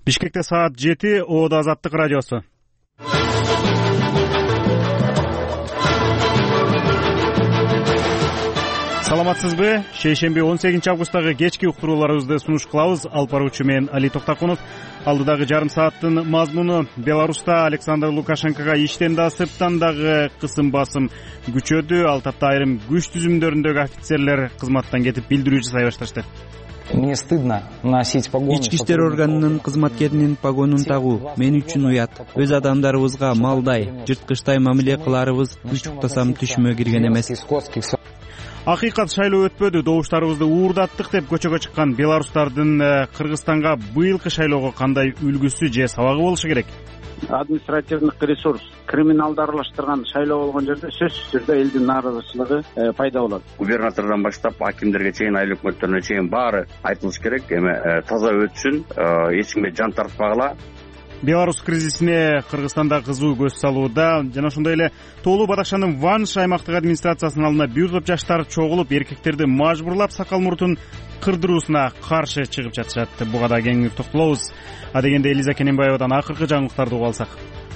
Бишкекте саат 7, Оодо Азаттык радиосу. Саламатсызбы? Шейшемби 18 августтагы кечки уктурууларыбызды сунуш кылабыз. Алып баруучу мен Али Токтакунов. Алдыдагы жарым сааттын мазмуну: Беларуста Александр Лукашенкого иштен да сырттан дагы кысым басым күчөдү. Ал тапта айрым күч түзүмдөрүндөгү офицерлер кызматтан кетип билдирүү жасай башташты. Мне стыдно носить погоны. Ички иштер органынын кызматкеринин погонун тагуу мен үчүн уят. Өз адамдарыбызга малдай, жырткычтай мамиле кыларыбыз күч уктасам түшүмө кирген эмес. Акыйкат шайлоо өтпөдү. Добуштарыбызды уурдаттык деп көчөгө чыккан беларустардын Кыргызстанга быйылкы шайлоого кандай үлгүсү же сабагы болушу керек? Административдик ресурс, криминалды аралаштырган шайлоо болгон жерде сөзсүз түрдө элдин нааразычылыгы пайда болот. Губернатордон баштап акимдерге чейин, айыл өкмөттөрүнө чейин баары айтылыш керек. Эми таза өтсүн, эч кимге жан тартпагыла. Беларус кризисине Кыргызстанда кызуу көз салууда. Жана ошондой эле Тоолуу Бадакшанын Ванш аймактык администрациясынын алдына бир топ жаштар чогулуп, эркектерди мажбурлап сакал муртун кырдыруусуна каршы чыгып жатышат. Буга да кеңири токтолобуз. Адегенде Элиза Кененбаевадан акыркы жаңылыктарды угуп алсак.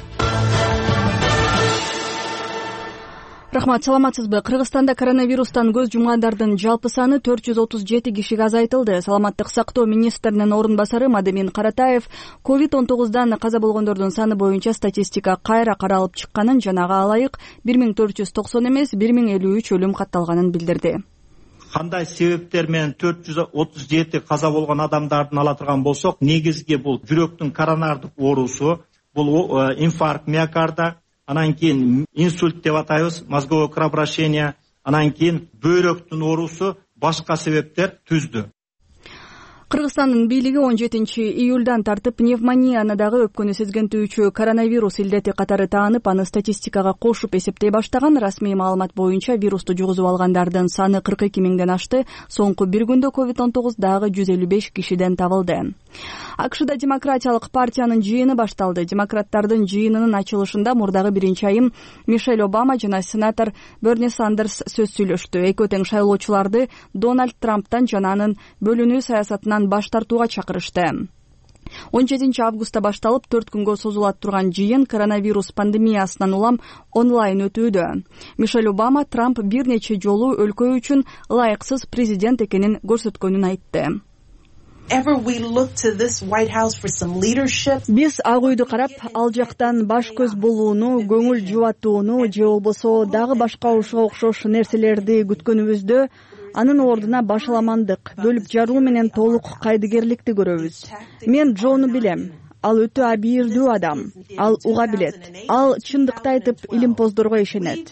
Рахмат, саламатсызбы? Кыргызстанда коронавирустан көз жумгандардын жалпы саны 437 кишиге азайтылды. Саламаттык сактоо министринин орун басары Мадемин Каратаев COVID-19дан каза болгондордун саны боюнча статистика кайра каралып чыкканын жана ага ылайык 1490 эмес 1053 өлүм катталганын билдирди. Кандай себептер менен 437 каза болгон адамдардын ала турган болсок, негизги бул жүрөктүн коронардык оорусу, бул инфаркт миокарда, анан кийин инсульт деп атайбыз, мозговое кровообращение, анан кийин бөйрөктүн оорусу, башка себептер түздү. Кыргызстандын бийлиги 17-июлдан тартып пневмонияны дагы өпкөнү сезгентүүчү коронавирус илдети катары таанып, аны статистикага кошуп эсептей баштаган. Расмий маалымат боюнча вирусту жугузуп алгандардын саны 42 миңден ашты. Соңку бир күндө COVID-19 дагы 155 кишиден табылды. АКШда Демократиялык партиянын жыйыны башталды. Демократтардын жыйынынын ачылышында мурдагы биринчи айым Мишель Обама жана сенатор Берни Сандерс сөз сүйлөштү. Экөө тең шайлоочуларды Дональд Трамптан жана анын бөлүнүү саясатынан баш тартууга чакырышты. 17 августта башталып 4 күнгө созулат турган жыйын коронавирус пандемиясынан улам онлайн өтүүдө. Мишель Обама Трамп бир нече жолу өлкө үчүн ылайыксыз президент экенин көрсөткөнүн айтты. Биз Ак үйдү карап, ал жактан баш көз болууну, көңүл жубатууну же болбосо дагы башка ошого окшош нерселерди күткөнүбүздө, анын ордуна башаламандык, бөлүп жаруу менен толук кайдыгерликти көрөбүз. Мен Джону билем. Ал өтө абийирдүү адам. Ал уга билет. Ал чындыкты айтып, илимпоздорго ишенет.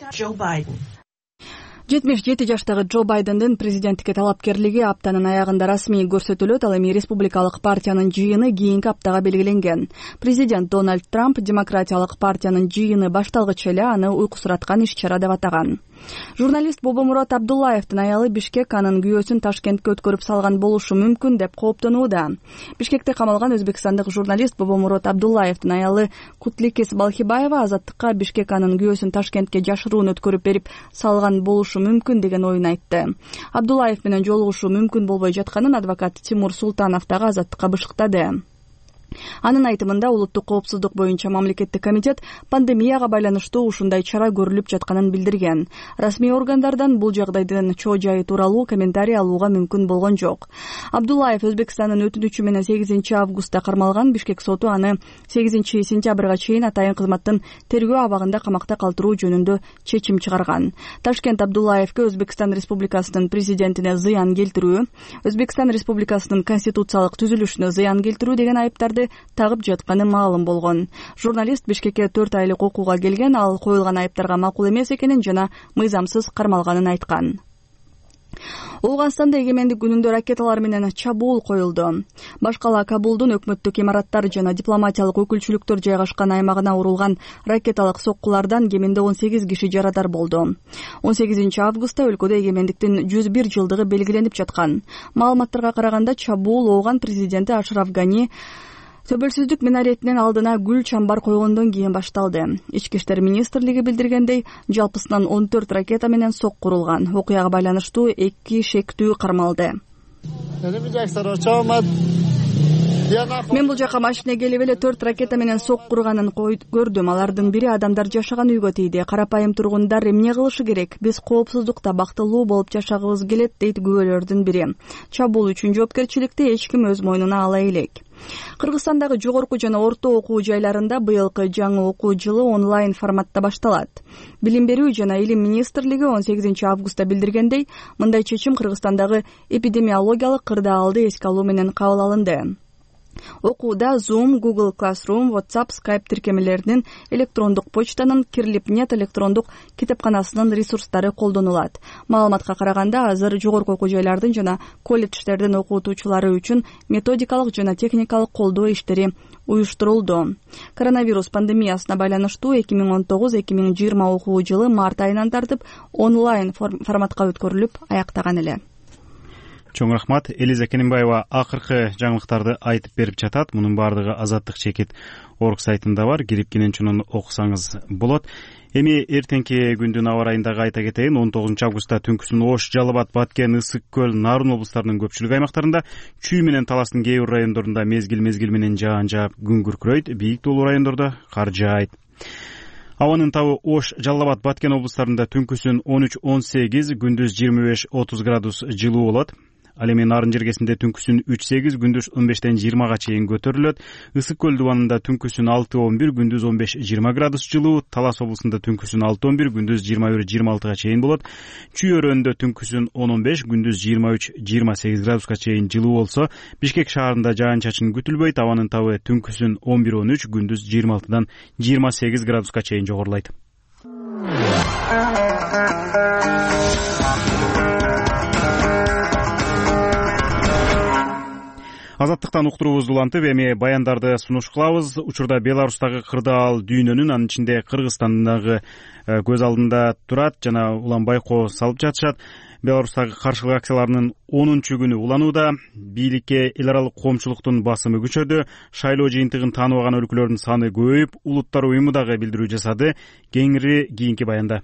77 жаштагы Джо Байдендин президенттикке талапкерлиги аптанын аягында расмий көрсөтүлөт. Ал эми Республикалык партиянын жыйыны кийинки аптага белгиленген. Президент Дональд Трамп Демократиялык партиянын жыйыны башталгыч эле аны уйкусураткан иш-чара деп атаган. Журналист Бобомурод Абдуллаевдин аялы Бишкек анын күйөөсүн Ташкентке өткөрүп салган болушу мүмкүн деп кооптонууда. Бишкекте камалган өзбекстандык журналист Бобомурод Абдуллаевдин аялы Кутликис Балхибаева Азаттыкка Бишкек анын күйөөсүн Ташкентке жашыруун өткөрүп берип салган болушу мүмкүн деген оюн айтты. Абдуллаев менен жолугушуу мүмкүн болбой жатканын адвокат Тимур Султанов дагы Азаттыкка бышыктады. Анын айтымында улуттук коопсуздук боюнча мамлекеттик комитет пандемияга байланыштуу ушундай чара көрүлүп жатканын билдирген. Расмий органдардан бул жагдайдын чоо жайы тууралуу комментарий алууга мүмкүн болгон жок. Абдуллаев Өзбекстандын өтүнүчү менен 8 августта кармалган. Бишкек соту аны 8 сентябрга чейин атайын кызматтын тергөө абагында камакта калтыруу жөнүндө чечим чыгарган. Ташкент Абдуллаевке Өзбекстан Республикасынын президентине зыян келтирүү, Өзбекстан Республикасынын конституциялык түзүлүшүнө зыян келтирүү деген айыптарды тагып жатканы маалым болгон. Журналист Бишкекке 4 айлык окууга келген. Ал коюлган айыптарга макул эмес экенин жана мыйзамсыз кармалганын айткан. Ооганстанда эгемендик күнүндө ракеталар менен чабуул коюлду. Баш кала Кабулдун өкмөттүк имараттар жана дипломатиялык өкүлчүлүктөр жайгашкан аймагына урулган ракеталык соккулардан кеминде 18 киши жарадар болду. 18 августта өлкөдө эгемендиктин 101 жылдыгы белгиленип жаткан. Маалыматтарга караганда чабуул Ооган президенти Ашраф Гани Төбөлсүздүк минаретинин алдына гүл чамбар койгондон кийин башталды. Ички иштер министрлиги билдиргендей, жалпысынан 14 ракета менен сок курулган. Окуяга байланыштуу 2 шектүү кармалды. Мен бул жака машина келип эле 4 ракета менен соккурганын көрдүм. Алардын бири адамдар жашаган үйгө тийди. Карапайым тургундар эмне кылышы керек? Биз коопсуздукта бактылуу болуп жашагыбыз келет, дейт күбөлөрдүн бири. Чабуул үчүн жоопкерчиликти эч ким өз мойнуна ала элек. Кыргызстандагы жогорку жана орто окуу жайларында быйылкы жаңы окуу жылы онлайн форматта башталат. Билим берүү жана илим министрлиги 18 августта билдиргендей, мындай чечим Кыргызстандагы эпидемиологиялык кырдаалды эске алуу менен кабыл алынды. Окууда Zoom, Google Classroom, WhatsApp, Skype тиркемелеринин, электрондук почтанын, Кирлипнет электрондук китепканасынын ресурстары колдонулат. Маалыматка караганда, азыр жогорку окуу жайлардын жана колледждердин окутуучулары үчүн методикалык жана техникалык колдоо иштери уюштурулду. Коронавирус пандемиясына байланыштуу 2019-2020 окуу жылы март айынан тартып онлайн форматка өткөрүлүп аяктаган эле. Чоң рахмат. Элиза Кененбаева акыркы жаңылыктарды айтып берип жатат. Мунун баардыгы Азаттык чекит орг сайтында бар. Кирип кенен окусаңыз болот. Эми эртеңки күндүн аба ырайындагы айта кетейин. 19 августта түнкүсүн Ош, Жалал Абад, Баткен, Ысык көл, Нарын облустарынын көпчүлүк аймактарында, Чүй менен Таластын кээ бир райондорунда мезгил менен жаан жаап күн күркүрөйт. Бийик тоолуу райондордо кар жаайт. Абанын табы Ош, Жалал Абад, Баткен облустарында түнкүсүн 13-18, күндүз 25-30 градус жылуу болот. Ал эми Нарын жергесинде түнкүсүн 3-8, күндүз 15-тен 20га чейин көтөрүлөт. Ысык көл дубанында түнкүсүн 6-11, күндүз 15-20 градус жылуу. Талас облусунда түнкүсүн 6-11, күндүз 21-26га чейин болот. Чүй өрөөнүндө түнкүсүн 10-15, күндүз 23-28 градуска чейин жылуу болсо, Бишкек шаарында жаан-чачын күтүлбөйт. Абанын табы түнкүсүн 11-13, күндүз 26-дан 28 градуска чейин жогорулайт. Азаттыктан уктуруубузду улантып, эми баяндарды сунуш кылабыз. Учурда Беларустагы кырдаал дүйнөнүн, анын ичинде Кыргызстандагы көз алдында турат жана улам байкоо салып жатышат. Беларустагы каршылык акцияларынын 10-күнү уланууда. Бийликке эл аралык коомчулуктун басымы күчөдү. Шайлоо жыйынтыгын тааныбаган өлкөлөрдүн саны көбөйүп, Улуттар уюму дагы билдирүү жасады. Кеңири кийинки баянда.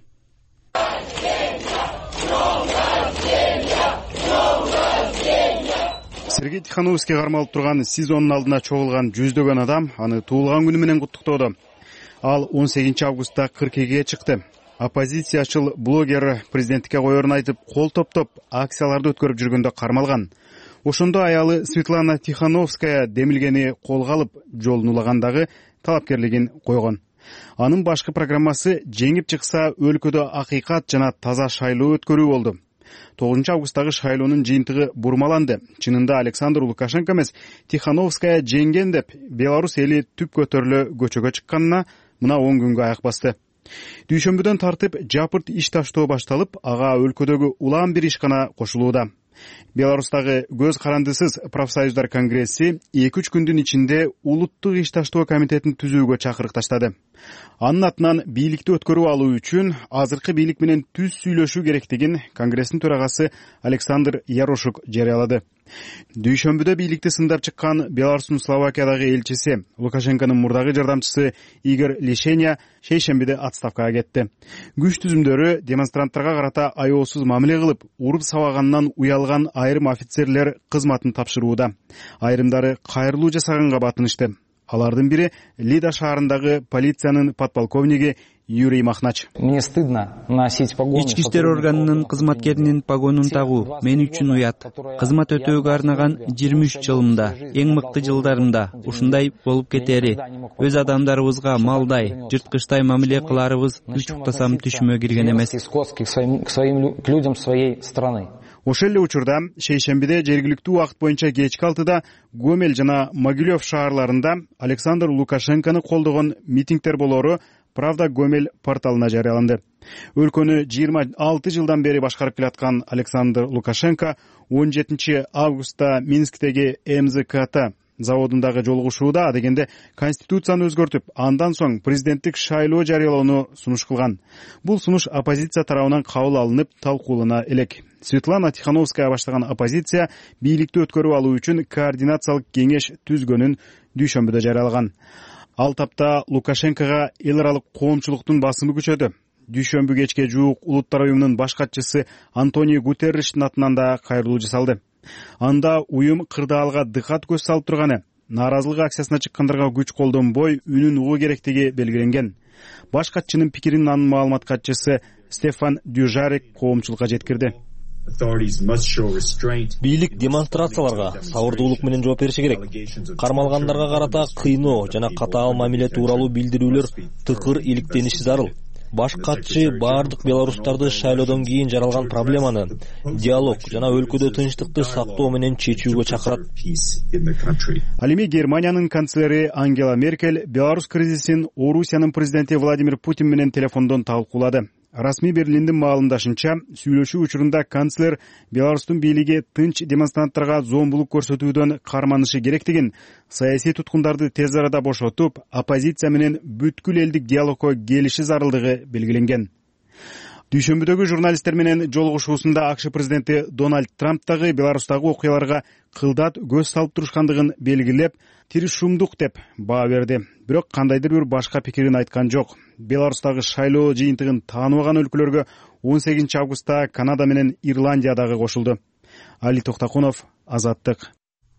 Сергей Тихановский кармалып турган СИЗОнун алдына чогулган жүздөгөн адам аны туулган күнү менен куттуктоодо. Ал 18 августта 42ге чыкты. Оппозициячыл блогер президенттикке коерун айтып, кол топтоп, акцияларды өткөрүп жүргөндө кармалган. Ошондо аялы Светлана Тихановская демилгени колго алып, жолун улагандагы талапкерлигин койгон. Анын башкы программасы жеңип чыкса өлкөдө акыйкат жана таза шайлоо өткөрүү болду. 9 августтагы шайлоонун жыйынтыгы бурмаланды. Чынында Александр Лукашенко эмес, Тихановская жеңген деп Беларусь эли түп көтөрүлө көчөгө чыкканына мына 10 күнгө аяк басты. Дүйшөмбүдөн тартып жапырт иш таштоо башталып, ага өлкөдөгү улам бир ишкана кошулууда. Беларустагы көз карандысыз профсоюздар конгресси 2-3 күндүн ичинде улуттук иш таштоо комитетин түзүүгө чакырык таштады. Анын атынан бийликти өткөрүп алуу үчүн азыркы бийлик менен түз сүйлөшүү керектигин конгресстин төрагасы Александр Ярошук жарыялады. Дүйшөмбүдө бийликти сындап чыккан Беларустун Словакиядагы элчиси, Лукашенконун мурдагы жардамчысы Игорь Лишеня шейшембиде отставкага кетти. Күч түзүмдөрү демонстранттарга карата аеосуз мамиле кылып, уруп сабагандан уялган айрым офицерлер кызматын тапшырууда. Айрымдары кайрылуу жасаганга батынышты. Алардын бири Лида шаарындагы полициянын подполковниги Юрий Махнач. Мне стыдно носить погоны. Ички иштер органынын кызматкеринин погонун тагуу мен үчүн уят. Кызмат өтөөгө арнаган 23 жылымда, эң мыкты жылдарымда ушундай болуп кетери. Өз адамдарыбызга малдай, жырткычтай мамиле кыларыбыз үч уктасам түшүмө кирген эмес. К людям своей страны. Ошол эле учурда шейшембиде жергиликтүү убакыт боюнча кечки 6-да Гомель жана Могилев шаарларында Александр Лукашенкону колдогон митингдер болоору Правда Гомель порталына жарыяланды. Өлкөнү 26 жылдан бери башкарып келаткан Александр Лукашенко 17 августта Минсктеги МЗКТ заводундагы жолугушууда адегенде конституцияны өзгөртүп, андан соң президенттик шайлоо жарыялоону сунуш кылган. Бул сунуш оппозиция тарабынан кабыл алынып, талкуулана элек. Светлана Тихановская баштаган оппозиция бийликти өткөрүп алуу үчүн координациялык кеңеш түзгөнүн дүйшөмбүдө жарыялаган. Ал тапта Лукашенкога эл аралык коомчулуктун басымы күчөдү. Дүйшөмбү кечке жуук Улуттар уюмунун баш катчысы Антонио Гутерриштин атынан да кайрылуу жасалды. Анда уюм кырдаалга дыкат көз салып турганы, нааразылык акциясына чыккандарга күч колдонбой үнүн угуу керектиги белгиленген. Баш катчынын пикирин анын маалымат катчысы Стефан Дюжарик коомчулукка жеткирди. Бийлик демонстрацияларга сабырдуулук менен жооп бериши керек. Кармалгандарга карата кыйноо жана катаал мамиле тууралуу билдирүүлөр тыкыр иликтениши зарыл. Баш катчы баардык белорустарды шайлоодон кийин жаралган проблеманы диалог жана өлкөдө тынчтыкты сактоо менен чечүүгө чакырат. Ал эми Германиянын канцлери Ангела Меркель Беларусь кризисин Орусиянын президенти Владимир Путин менен телефондон талкуулады. Расмий Берлиндин маалымдашынча, сүйлөшүү учурунда канцлер Беларустун бийлиги тынч демонстранттарга зомбулук көрсөтүүдөн карманышы керектигин, саясий туткундарды тез арада бошотуп, оппозиция менен бүткүл элдик диалогко келиши зарылдыгы белгиленген. Дүйшөмбүдөгү журналисттер менен жолугушуусунда АКШ президенти Дональд Трамп дагы Беларустагы окуяларга кылдат көз салып турушкандыгын белгилеп, тиришумдук деп баа берди. Бирок кандайдыр бир башка пикирин айткан жок. Беларустагы шайлоо жыйынтыгын тааныбаган өлкөлөргө 18 августта Канада менен Ирландия дагы кошулду. Али Токтакунов, Азаттык.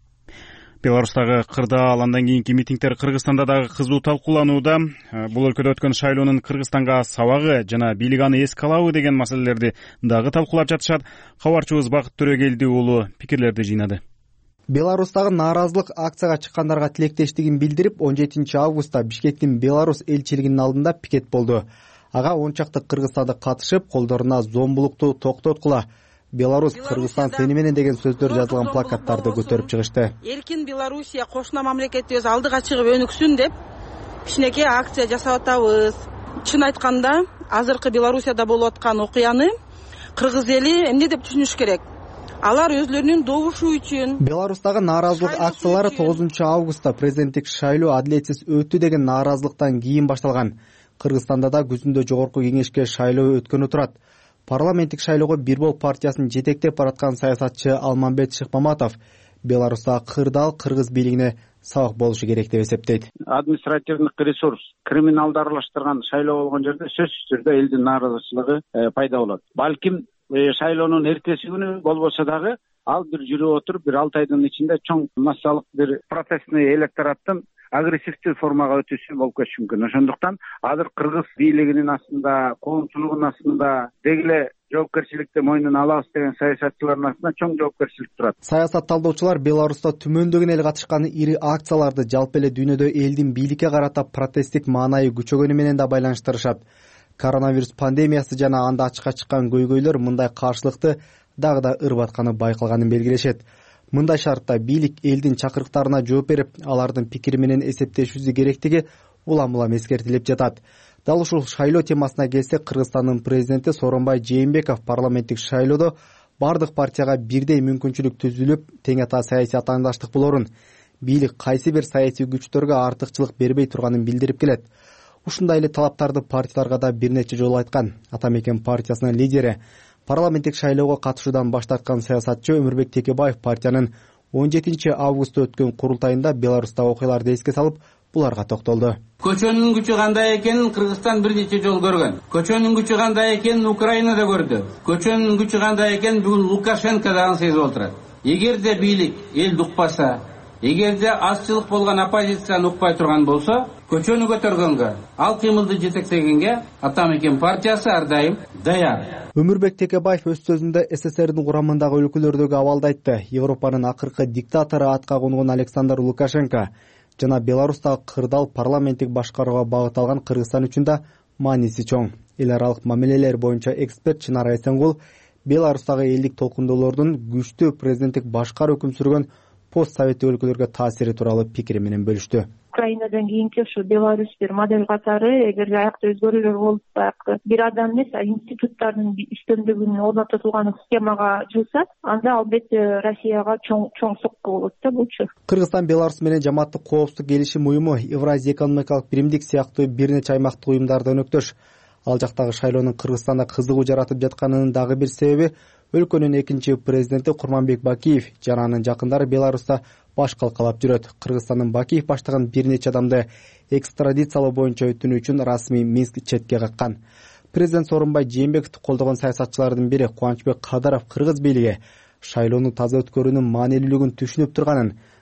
Беларустагы кырдаал андан кийинки митингдер Кыргызстанда дагы кызуу талкууланууда. Бул өлкөдө өткөн шайлоонун Кыргызстанга сабагы жана бийлик аны эске алабы деген маселелерди дагы талкуулап жатышат. Кабарчыбыз Бакыт Төрөгелди уулу пикирлерди жыйнады. Беларустагы нааразылык акцияга чыккандарга тилектештигин билдирип, 17 августта Бишкектин Беларусь элчилигинин алдында пикет болду. Ага 10 чакты кыргызстандык катышып, колдоруна зомбулукту токтоткула, Беларусь Кыргызстан сени менен деген сөздөр жазылган плакаттарды көтөрүп чыгышты. Эркин Белоруссия кошуна мамлекетибиз алдыга чыгып өнүксүн деп кичинекей акция жасап атабыз. Чын айтканда, азыркы Белоруссияда болуп аткан окуяны кыргыз эли эмне деп түшүнүш керек? Алар өзлөрүнүн добушу үчүн. Беларустагы нааразылык акциялары 9 августта президенттик шайлоо адилетсиз өттү деген нааразылыктан кийин башталган. Кыргызстанда да күзүндө жогорку кеңешке шайлоо өткөнү турат. Парламенттик шайлоого Бирбол партиясын жетектеп бараткан саясатчы Алмамбет Шыкмаматов Беларустагы кырдаал кыргыз бийлигине сабак болушу керек деп эсептейт. Административдик ресурс, криминалды аралаштырган шайлоо болгон жерде сөзсүз түрдө элдин нааразычылыгы пайда болот. Балким шайлоонун эртеси күнү болбосо дагы ал бир жүрүп отуруп, бир 6 айдын ичинде чоң массалык бир протестный электораттын агрессивдүү формага өтүүсү болуп кетиши мүмкүн. Ошондуктан азыр кыргыз бийлигинин астында, коомчулугунун астында дегеле жоопкерчиликти мойнуна алабыз деген саясатчылардын астында чоң жоопкерчилик турат. Саясат талдоочулар Беларуста түмөндөгөн эл катышкан ири акцияларды жалпы эле дүйнөдө элдин бийликке карата протесттик маанайы күчөгөнү менен да байланыштырышат. Коронавирус пандемиясы жана анда ачыкка чыккан көйгөйлөр мындай каршылыкты дагы да ырбатканы байкалганын белгилешет. Мындай шартта бийлик элдин чакырыктарына жооп берип, алардын пикири менен эсептешүүсү керектиги улам-улам эскертилип жатат. Дал ушул шайлоо темасына келсек, Кыргызстандын президенти Сооронбай Жээнбеков парламенттик шайлоодо бардык партияга бирдей мүмкүнчүлүк түзүлүп, тең ата саясий атаандаштык болорун, бийлик кайсы бир саясий күчтөргө артыкчылык бербей турганын билдирип келет. Ушундай эле талаптарды партияларга да бир нече жолу айткан. Ата Мекен партиясынын лидери, парламенттик шайлоого катышуудан баш тарткан саясатчы Өмүрбек Текебаев партиянын 17 августта өткөн курултайында Беларустагы окуяларды эске салып, буларга токтолду. Көчөнүн күчү кандай экенин Кыргызстан бир нече жолу көргөн. Көчөнүн күчү кандай экенин Украинада көрдү. Көчөнүн күчү кандай экенин бүгүн Лукашенко дагы сезип отурат. Эгерде бийлик элди укпаса, эгерде азчылык болгон оппозицияны укпай турган болсо, көчөнү көтөргөнгө, ал кыймылды жетектегенге Ата Мекен партиясы ар дайым даяр. Өмүрбек Текебаев өз сөзүндө СССРдин курамындагы өлкөлөрдөгү абалды айтты. Европанын акыркы диктатору атка конгон Александр Лукашенко жана Беларустагы кырдаал парламенттик башкарууга багыт алган Кыргызстан үчүн да мааниси чоң. Эл аралык мамилелер боюнча эксперт Чынара Эсенгул Беларустагы элдик толкундоолордун күчтүү президенттик башкаруу өкүм сүргөн пост совет өлкөлөргө таасири тууралуу пикири менен бөлүштү. Украинадан кийинки ушу Беларусь бир модель катары, эгерде аякта өзгөрүүлөр болуп, баягы бир адам эмес, институттардын үстөмдүгүн орнотулган схемага жылса, анда албетте Россияга чоң сокку болот да булчу. Кыргызстан Беларусь менен жамааттык коопсуздук келишим уюму, Евразия экономикалык биримдик сыяктуу бир нече аймактык уюмдардан өнөктөш. Ал жактагы шайлоонун Кыргызстанда кызыгуу жаратып жатканынын дагы бир себеби өлкөнүн экинчи президенти Курманбек Бакиев жана анын жакындары Беларуста баш калкалап жүрөт. Кыргызстандын Бакиев баштаган бир нече адамды экстрадициялоо боюнча өтүнүү үчүн расмий Минск четке каккан. Президент Сооронбай Жээнбековду колдогон саясатчылардын бири Кубанычбек Кадаров кыргыз бийлиги шайлоону таза өткөрүүнүн маанилүүлүгүн түшүнүп турганын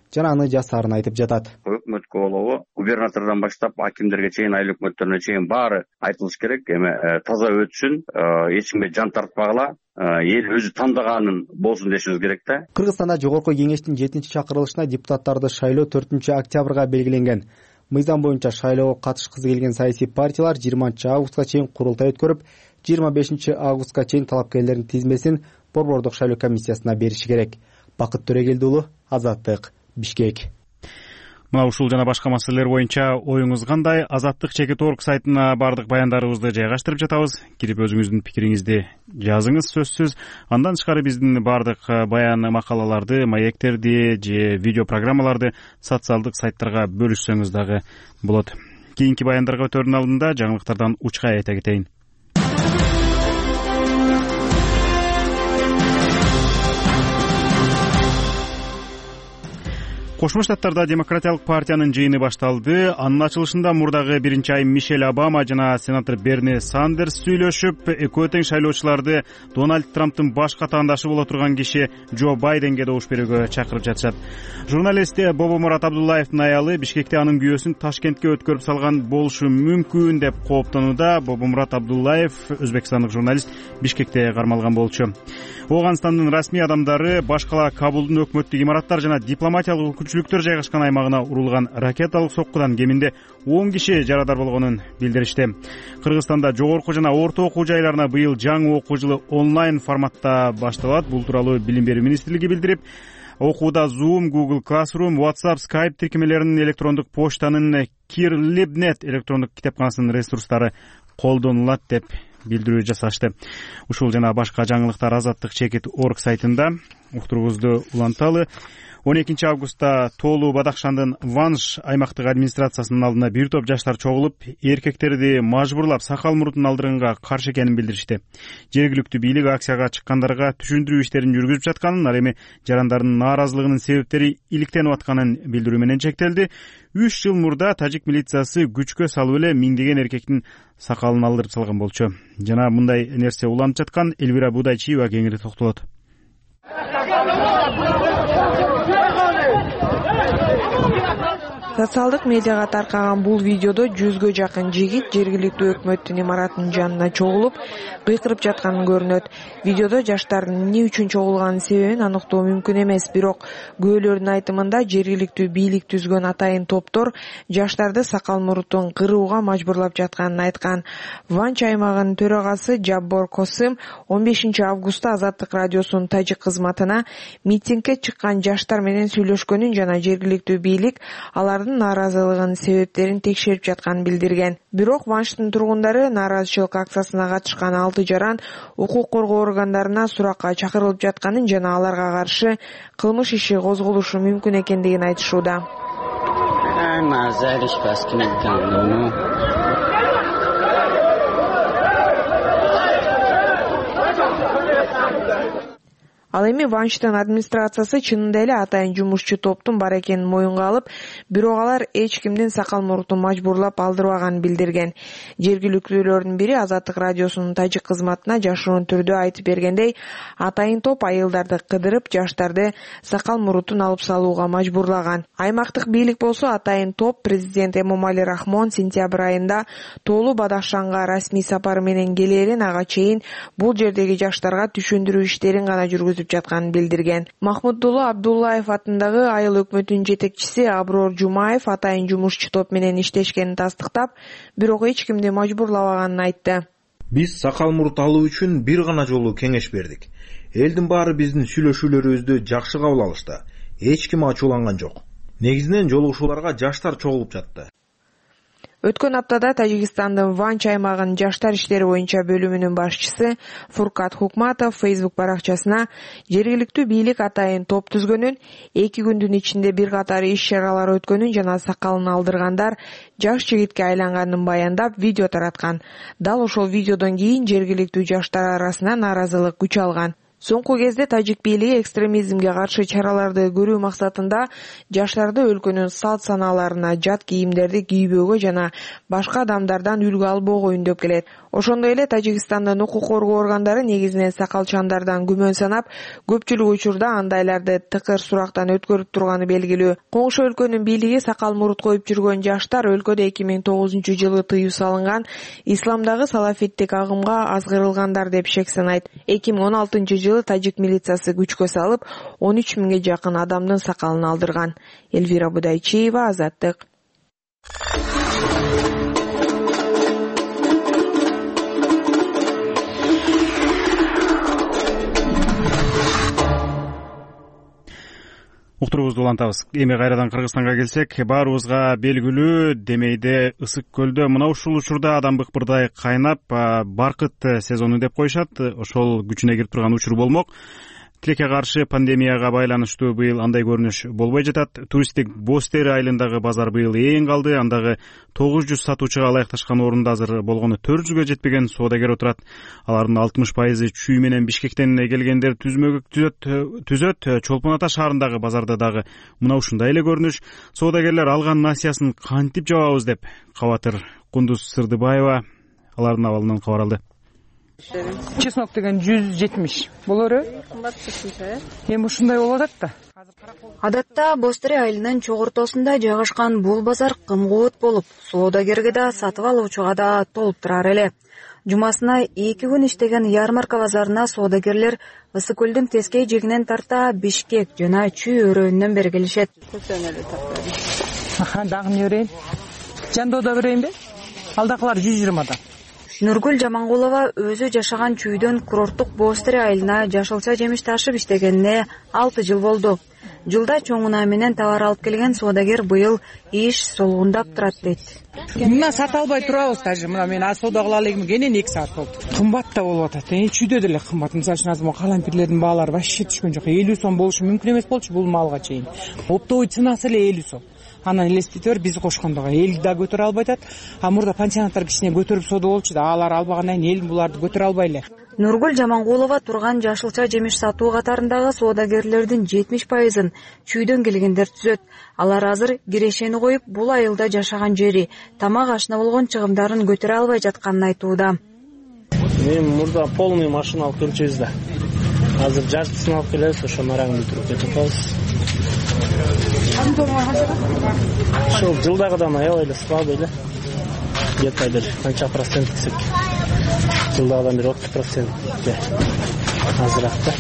жана аны жасаарын айтып жатат. Өкмөт колобу губернатордон баштап акимдерге чейин, айыл өкмөттөрүнө чейин баары айтылыш керек. Эми таза өтсүн, эч кимге жан тартпагыла, эл өзү тандаганы болсун дешибиз керек да. Кыргызстанда жогорку кеңештин 7-чакырылышына депутаттарды шайлоо 4-октябрга белгиленген. Мыйзам боюнча шайлоого катышкысы келген саясий партиялар 20-августка чейин курултай өткөрүп, 25-августка чейин талапкерлердин тизмесин борбордук шайлоо комиссиясына бериши керек. Бакыт Төрөгелди уулу, Азаттык, Бишкек. Мына ушул жана башка маселелер боюнча оюңуз кандай? Azattik.org сайтына бардык баяндарыбызды жайгаштырып жатабыз. Кирип өзүңүздүн пикириңизди жазыңыз сөзсүз. Андан тышкары биздин бардык баян макалаларды, маектерди же видео программаларды социалдык сайттарга бөлүшсөңүз дагы болот. Кийинки баяндарга өтөрдүн алдында жаңылыктардан учка айта кетейин. Кошмо Штаттарда Демократиялык партиянын жыйыны башталды. Анын ачылышында мурдагы биринчи айым Мишель Обама жана сенатор Берни Сандерс сүйлөшүп, экөө тең шайлоочуларды Дональд Трамптын баш катаандашы боло турган киши Джо Байденге добуш берүүгө чакырып жатышат. Журналист Бобомурат Абдуллаевдин аялы Бишкекте анын күйөөсүн Ташкентке өткөрүп салган болушу мүмкүн деп кооптонууда. Бобомурат Абдуллаев, өзбекстандык журналист, Бишкекте кармалган болчу. Ооганстандын расмий адамдары баш кала Кабулдун өкмөттүк имараттар жана дипломатиялык өкүлчүлүктөр жайгашкан аймагына урулган ракеталык соккудан кеминде 10 киши жарадар болгонун билдиришти. Кыргызстанда жогорку жана орто окуу жайларына быйыл жаңы окуу жылы онлайн форматта башталат. Бул тууралуу Билим берүү министрлиги билдирип, окууда Zoom, Google Classroom, WhatsApp, Skype тиркемелеринин, электрондук почтанын, Kirlibnet электрондук китепканасынын ресурстары колдонулат деп билдирүү жасашты. Ушул жана башка жаңылыктар Azattik.org сайтында. Уктуруңузду уланталы. 12 августта Тоолу Бадахшандын Ванж аймактык администрациясынын алдына бир топ жаштар чогулуп, эркектерди мажбурлап сакал мурутун алдырганга каршы экенин билдиришти. Жергиликтүү бийлик акцияга чыккандарга түшүндүрүү иштерин жүргүзүп жатканын, ал эми жарандардын нааразылыгынын себептери иликтенип атканын билдирүү менен чектелди. 3 жыл мурда тажик милициясы күчкө салып эле миңдеген эркектин сакалын алдырып салган болчу. Жана мындай нерсе уланып жаткан Элвира Будайчиева кеңири токтолот. Социалдык медиага таркаган бул видеодо 100гө жакын жигит жергиликтүү өкмөттүн имаратынын жанына чогулуп, кыйкырып жатканы көрүнөт. Видеодо жаштардын эмне үчүн чогулганын себебин аныктоо мүмкүн эмес, бирок күбөлөрдүн айтымында жергиликтүү бийлик түзгөн атайын топтор жаштарды сакал мурутун кырууга мажбурлап жатканын айткан. Ванч аймагынын төрагасы Жаббор Косым 15 августта Азаттык радиосунун тажик кызматына митингге чыккан жаштар менен сүйлөшкөнүн жана жергиликтүү бийлик алардын нааразылыгынын себептерин текшерип жатканын билдирген. Бирок Ванштын тургундары нааразычылык акциясына катышкан 6 жаран укук коргоо органдарына суракка чакырылып жатканын жана аларга каршы кылмыш иши козголушу мүмкүн экендигин айтышууда. Ал эми Ванштын администрациясы чынында эле атайын жумушчу топтун бар экенин моюнга алып, бирок алар эч кимдин сакал мурутун мажбурлап алдырбаганын билдирген. Жергиликтүүлөрдүн бири Азаттык радиосунун тажик кызматына жашыруун түрдө айтып бергендей, атайын топ айылдарды кыдырып, жаштарды сакал мурутун алып салууга мажбурлаган. Аймактык бийлик болсо атайын топ президент Эмомали Рахмон сентябрь айында Тоолу Бадахшанга расмий сапары менен келээрин, ага чейин бул жердеги жаштарга түшүндүрүү иштерин гана жүргүзүп жатканын билдирген. Махмуддулла Абдуллаев атындагы айыл өкмөтүнүн жетекчиси Аброр Жумаев атайын жумушчу топ менен иштешкенин тастыктап, бирок эч кимди мажбурлабаганын айтты. Биз сакал мурут алуу үчүн бир гана жолу кеңеш бердик. Элдин баары биздин сүйлөшүүлөрүбүздү жакшы кабыл алышты. Эч ким ачууланган жок. Негизинен жолугушууларга жаштар чогулуп жатты. Өткөн аптада Тажикстандын Ванч аймагынын жаштар иштери боюнча бөлүмүнүн башчысы Фуркат Хукматов Facebook баракчасына жергиликтүү бийлик атайын топ түзгөнүн, 2 күндүн ичинде бир катар иш-чаралар өткөнүн жана сакалын алдыргандар жаш жигитке айланганын баяндап видео тараткан. Дал ошол видеодон кийин жергиликтүү жаштар арасынан нааразылык күч алган. Соңку кезде тажик бийлиги экстремизмге каршы чараларды көрүү максатында жаштарды өлкөнүн салт санааларына жат кийимдерди кийбөөгө жана башка адамдардан үлгү албоого үндөп келет. Ошондой эле Тажикстандын укук коргоо органдары негизинен сакалчандардан күмөн санап, көпчүлүк учурда андайларды тыкыр сурактан өткөрүп турганы белгилүү. Коңшу өлкөнүн бийлиги сакал мурут коюп жүргөн жаштар өлкөдө 2009-жылы тыюу салынган исламдагы салафиттик агымга азгырылгандар деп шек санайт. 2016-жылы тажик милициясы күчкө салып 13 миңге жакын адамдын сакалын алдырган. Элвира Будайчиева, Азаттык. Уктуруубузду улантабыз. Эми кайрадан Кыргызстанга келсек, баарыбызга белгилүү Демейде ысык көлдө мына ушул учурда адам быкпырдай кайнап, баркыт сезону деп коюшат. Ошол күчүнө кирип турган учур болмок. Тилекке каршы пандемияга байланыштуу быйыл андай көрүнүш болбой жатат. Туристтик Бостери айылындагы базар быйыл эң калды. Андагы 900 сатуучуга ылайыкташкан орунда азыр болгону 400гө жетпеген соодагер отурат. Алардын 60% Чүй менен Бишкектен келгендер түзмөгү түзөт. Чолпон Ата шаарындагы базарда дагы мына ушундай эле көрүнүш. Соодагерлер алган насыясын кантип жабабыз деп кабатыр Кундуз Сырдыбаева алардын абалынан кабар алды. Чеснок деген 170 болору. Эми ушундай болуп атат да. Адатта Бостери айылынын чогортосунда жайгашкан бул базар кым-кубут болуп, соодагерге да сатып алуучуга да толуп турар эле. Жумасына 2 күн иштеген ярмарка базарына соодагерлер Ысыкөлдүн тескей жегинен тарта Бишкек жана Чүй өрөөнүнөн бери келишет. Дагы эмне берейин? Жандоодо берейинби? Алдакылар 120 адам. Нургүл Жамангулова өзү жашаган Чүйдөн курорттук Бостери айылына жашылча жемиш ташып иштегенине 6 жыл болду. Жылда чоңуна менен товар алып келген соодагер быйыл иш солгундап турат дейт. Мына сата албай турабыз даже. Мына мен соода кыла элегим кенен 2 саат болду. Кымбат да болуп атат. Чүйдө деле кымбат. Мисалы үчүн азыр калампирлердин баалары вообще түшкөн жок. 50 сом болушу мүмкүн эмес болчу бул малга чейин. Оптовый ценасы эле 50 сом. Анан элестетер биз кошкондого эл да көтөрө албай атат. А мурда пансионаттар кичине көтөрүп соода болчу да, алар албагандан кийин эл буларды көтөрө албай эле. Нургүл Жамангулова турган жашылча жемиш сатуу катарындагы соодагерлердин 70%ын Чүйдөн келгендер түзөт. Алар азыр кирешени коюп, бул айылда жашаган жери, тамак ашына болгон чыгымдарын көтөрө албай жатканын айтууда. Мен мурда полный машина алып келчүбүз да. Азыр жартысын алып келебиз, ошо мараңды туруп кетип атабыз. Ошол жылдагыдан аябай эле слабый эле. Где-то бир канча процент десек. Жылдагыдан бир 30% азыраак да.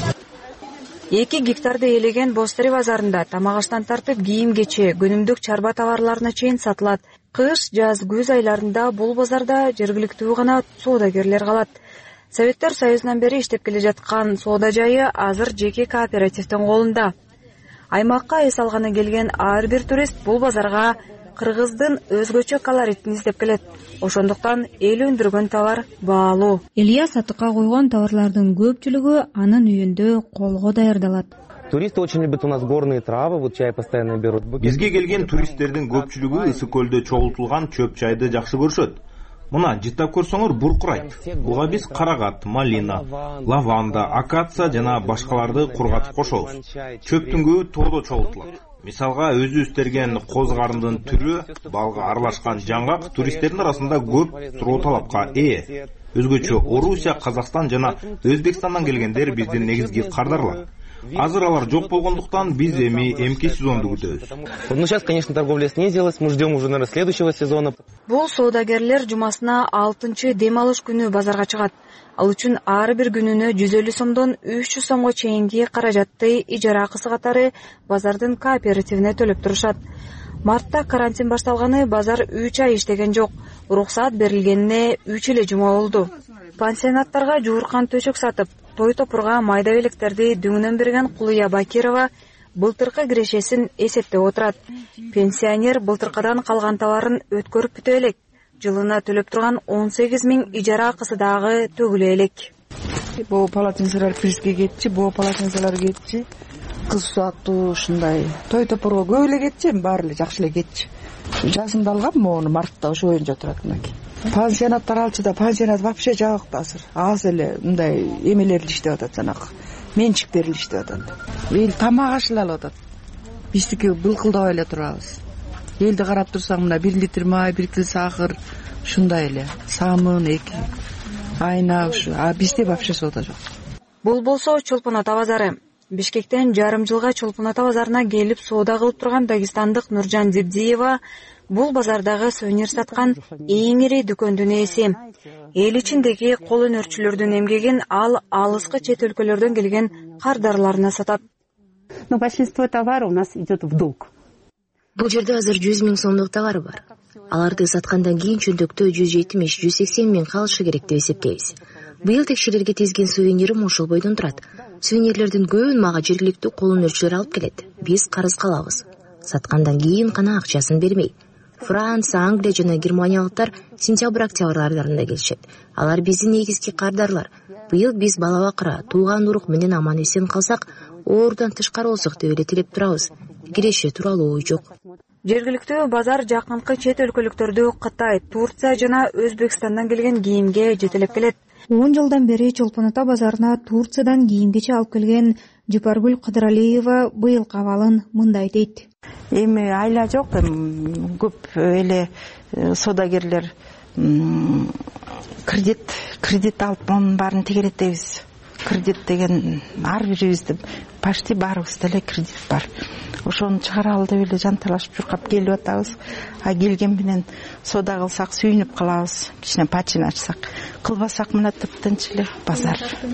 2 гектарды ээлеген Бостери базарында тамак аштан тартып кийим-кече, көнүмдүк чарба товарларына чейин сатылат. Кыш, жаз, күз айларында бул базарда жергиликтүү гана соодагерлер калат. Советтер Союзунан бери иштеп келе жаткан соода жайы азыр жеке кооперативдин колунда. Аймакка эс алганы келген ар бир турист бул базарга кыргыздын өзгөчө колоритин издеп келет. Ошондуктан эл өндүргөн товар баалуу. Элия сатыкка койгон товарлардын көпчүлүгү анын үйүндө колго даярдалат. Туристы очень любят у нас горные травы, вот чай постоянно берут. Бизге келген туристтердин көпчүлүгү ысык көлдө чогултулган чөп чайды жакшы көрүшөт. Мына жыттап көрсөңөр буркурайт. Буга биз карагат, малина, лаванда, акация жана башкаларды кургатып кошобуз. Чөптүн көбү тоодо чогултулат. Мисалга өзүбүз терген коз карындын түрү, балга аралашкан жаңгак туристтердин арасында көп суроо талапка ээ. Өзгөчө Орусия, Казакстан жана Өзбекстандан келгендер биздин негизги кардарлар. Азыр алар жок болгондуктан биз эмки сезонду күтөбүз. Ну сейчас, конечно, торговля снизилась, мы ждем уже, наверное, следующего сезона. Бул соодагерлер жумасына 6-чы дем алыш күнү базарга чыгат. Ал үчүн ар бир күнүнө 150 сомдон 300 сомго чейинки каражатты ижара акысы катары базардын кооперативине төлөп турушат. Мартта карантин башталганы базар 3 ай иштеген жок. Уруксаат берилгенине 3 эле жума болду. Пансионаттарга жууркан төшөк сатып, той топурга майда белектерди дүңүнөн берген Кулуя Бакирова былтыркы кирешесин эсептеп отурат. Пенсионер былтыркыдан калган товарын өткөрүп бүтө элек. Жылына төлөп турган 18 миң ижара акысы дагы төгүлө элек. Бул полотенцелер призге кетчи, бул полотенцелер кетчи. Кыз сааттуу ушундай той топурга көп эле кетчи, баары эле жакшы эле кетчи. Жазында алгам, мону мартта ошо боюнча турат мынакей. Пансионаттар алчыда пансионат вообще жабык азыр. Аз эле мындай эмелер иштеп атат жанагы. менчик берилиштип атат. Эл тамак ашылалып атат. Биздики былкылдабай эле турабыз. Элди карап турсаң, мына 1 литр май, 1 кил сахар, ушундай эле. Самын 2 айна ушу. А бизде вообще соода жок. Бул болсо Чолпон Ата базары. Бишкектен жарым жылга Чолпон Ата базарына келип соода кылып турган дагестандык Нуржан Зибдиева бул базардагы сувенир саткан эң ири дүкөндүн ээси. Эл ичиндеги кол өнөрчүлөрдүн эмгегин ал алыскы чет өлкөлөрдөн келген кардарларына сатат. Но большинство товара у нас идет в долг. Бул жерде азыр 100 000 сомдук товар бар. Аларды саткандан кийин чөндөктө 170-180 000 калышы керек деп эсептейбиз. Быйыл текшелерге тезген сувенирим ушул бойдон турат. Сувенирлердин көбүн мага жергиликтүү кол өнөрчүлөр алып келет. Биз карыз калабыз. Саткандан кийин гана акчасын бермей. Франция, Англия жана германиялыктар сентябрь-октябрь айларында келишет. Алар биздин негизги кардарлар. Быйыл биз бала бакыра, тууган урук менен аман эсен калсак, оорудан тышкары болсок деп эле тилеп турабыз. Киреше тууралуу ой жок. Жергиликтүү базар жакынкы чет өлкөлүктөрдү Кытай, Турция жана Өзбекстандан келген кийимге жетелеп келет. 10 жылдан бери Чолпон Ата базарына Турциядан кийимгече алып келген Жупаргүл Кыдыралиева быйылкы абалын мындай дейт. Эми айла жок, көп эле содагерлер кредит алып анын баарын тегеретебиз. Кредит деген ар бирибизде почти баарыбызда эле кредит бар. Ошону чыгаралы деп эле жанталашып чуркап келип атабыз. А келген менен соода кылсак сүйүнүп калабыз. Кичине пачин ачсак, кылбасак мына тыптынч эле базар.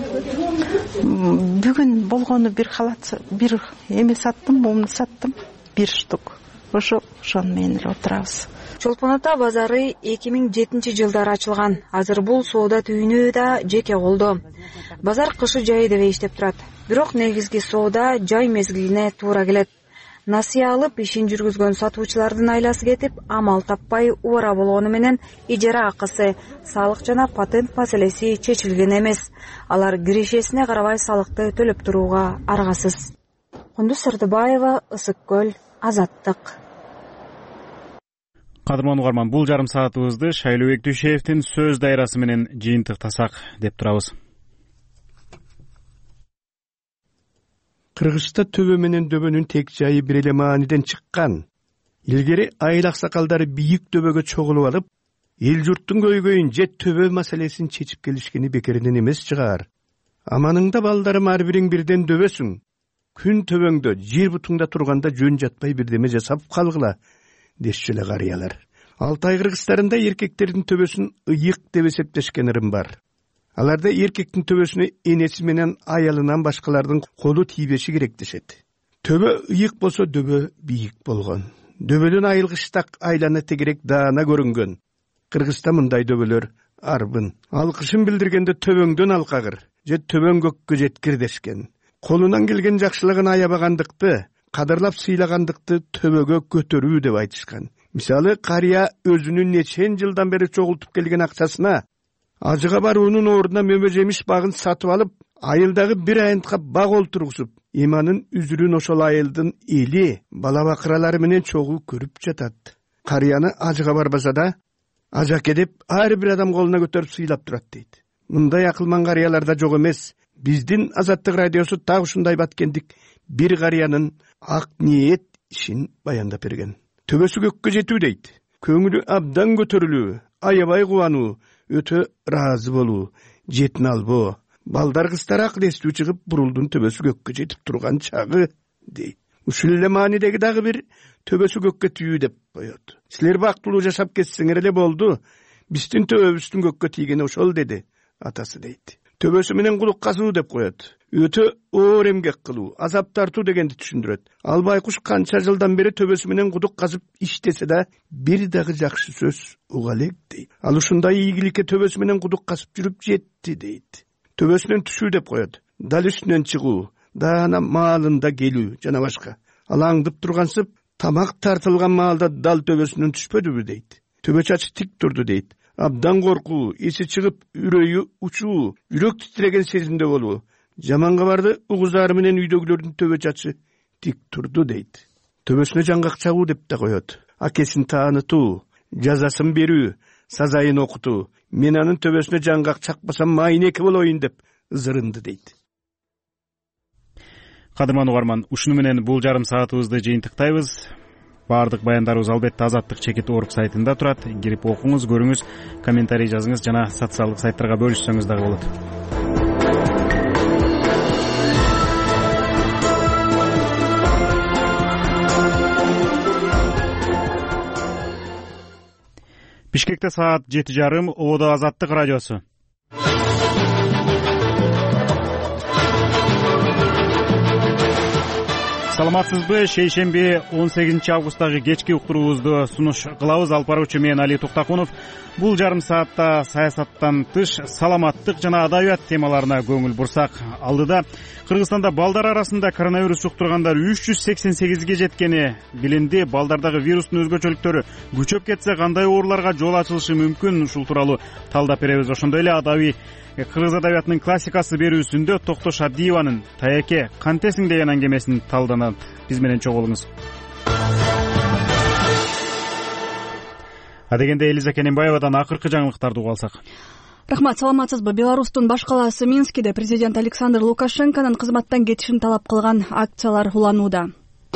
Бүгүн болгону бир халат, бир эме саттым, мумну саттым, 1 штук. Ошону менен эле отурабыз. Чолпон Ата базары 2007-жылдары ачылган. Азыр бул соода түйүнү да жеке колдо. Базар кышы жайы деп иштеп турат. Бирок негизги соода жай мезгилине туура келет. Насыя алып ишин жүргүзгөн сатуучулардын айласы кетип, амал таппай убара болгону менен ижара акысы, салык жана патент маселеси чечилген эмес. Алар кирешесине карабай салыкты төлөп турууга аргасыз. Кундуз Сырдыбаева, Ысык көл, Азаттык. Кадырман угарман, бул жарым саатыбызды Шайлообек Дүйшеевдин сөз дайрасы менен жыйынтыктасак деп турабыз. Кыргызста төбө менен дөбөнүн тек жайы бир эле мааниден чыккан. Илгери айыл аксакалдары бийик төбөгө чогулуп алып, эл журттун көйгөйүн же төбө маселесин чечип келишкени бекеринен эмес чыгар. Аманыңда балдарым ар бириң бирден дөбөсүң. Күн төбөңдө, жер бутуңда турганда жөн жатпай бирдеме жасап калгыла, дешчү эле карыялар. Алтай Кыргызстарында эркектердин төбөсүн ыйык деп эсептешкен ырым бар. Аларда эркектин төбөсүнө энеси менен аялынан башкалардын колу тийбеши керек дешет. Төбө ыйык болсо дөбө бийик болгон. Дөбөдөн айылгыштак айлана тегерек даана көрүнгөн. Кыргызда мындай дөбөлөр арбын. Алкышын билдиргенде төбөңдөн алкагыр же төбөң көккө жеткир дешкен. Колунан келген жакшылыгын аябагандыкты, кадырлап сыйлагандыкты төбөгө көтөрүү деп айтышкан. Мисалы, карыя өзүнүн нечен жылдан бери чогултуп келген акчасына ажыга баруунун ордуна мөмө жемиш багын сатып алып, айылдагы бир айынтка баг олтургузуп, иманын үзүрүн ошол айылдын эли, бала бакыралары менен чогуу көрүп жатат. Карыяны ажыга барбаса да, ажаке деп ар бир адам колуна көтөрүп сыйлап турат дейт. Мындай акылман карыяларда жок эмес. Биздин Азаттык радиосу так ушундай баткендик бир карыянын ак ниет ишин баяндап берген. Төбөсү көккө жетүү дейт. Көңүлү абдан көтөрүлүү, аябай кубануу, өтө ыраазы болуу, жетин албоо. Балдар кыздар акыл эстүү чыгып, бурулдун төбөсү көккө жетип турган чагы дейт. Ушул эле маанидеги дагы бир төбөсү көккө түйүү деп коет. Силер бактылуу жашап кетсеңер эле болду. Биздин төбөбүздүн көккө тийгени ошол деди атасы дейт. Төбөсү менен кулук казуу деп коет. Өтө оор эмгек кылуу, азап тартуу дегенди түшүндүрөт. Ал байкуш канча жылдан бери төбөсү менен кудук казып иштесе да, бир дагы жакшы сөз уга элек дейт. Ал ушундай ийгиликке төбөсү менен кудук казып жүрүп жетти дейт. Төбөсүнөн түшүү деп коет. Дал үстүнөн чыгуу, даана маалында келүү жана башка. Ал аңдып тургансып, тамак тартылган маалда дал төбөсүнөн түшпөдүбү дейт. Төбө чачы тик турду дейт. Абдан коркуу, эси чыгып, үрөйү учуу, жүрөк титиреген сезимде болуу. Жаман кабарды угузары менен үйдөгүлөрдүн төбө чачы тик турду дейт. Төбөсүнө жаңгак чагуу деп да коет. Акесин таанытуу, жазасын берүү, сазайын окутуу. Мен анын төбөсүнө жаңгак чакпасам майнеке болоюн деп ызырынды дейт. Кадырман угарман, ушуну менен бул жарым саатыбызды жыйынтыктайбыз. Баардык баяндарыбыз албетте Азаттык чекит орг сайтында турат. Кирип окуңуз, көрүңүз, комментарий жазыңыз жана социалдык сайттарга бөлүшсөңүз дагы болот. Бишкекте саат 7:30, Ободо Азаттык радиосу. Саламатсызбы? Шейшемби 18 августтагы кечки уктуруубузду сунуш кылабыз. Алып баруучу мен Али Токтакунов. Бул жарым саатта саясаттан тыш саламаттык жана адабият темаларына көңүл бурсак, алдыда Кыргызстанда балдар арасында коронавирус жуктургандар 388ге жеткени билинди. Балдардагы вирустун өзгөчөлүктөрү күчөп кетсе кандай ооруларга жол ачылышы мүмкүн? Ушул тууралуу талдап беребиз. Ошондой эле адабий кыргыз адабиятынын классикасы берүүсүндө Токтош Абдиеванын «Таяке, кантесиң» деген аңгемесин талданат. Биз менен чогулуңуз. Адегенде Элиза Кененбаевадан акыркы жаңылыктарды угуп алсак. Рахмат, саламатсызбы? Беларустун баш калаасы Минскиде президент Александр Лукашенконун кызматтан кетишин талап кылган акциялар уланууда.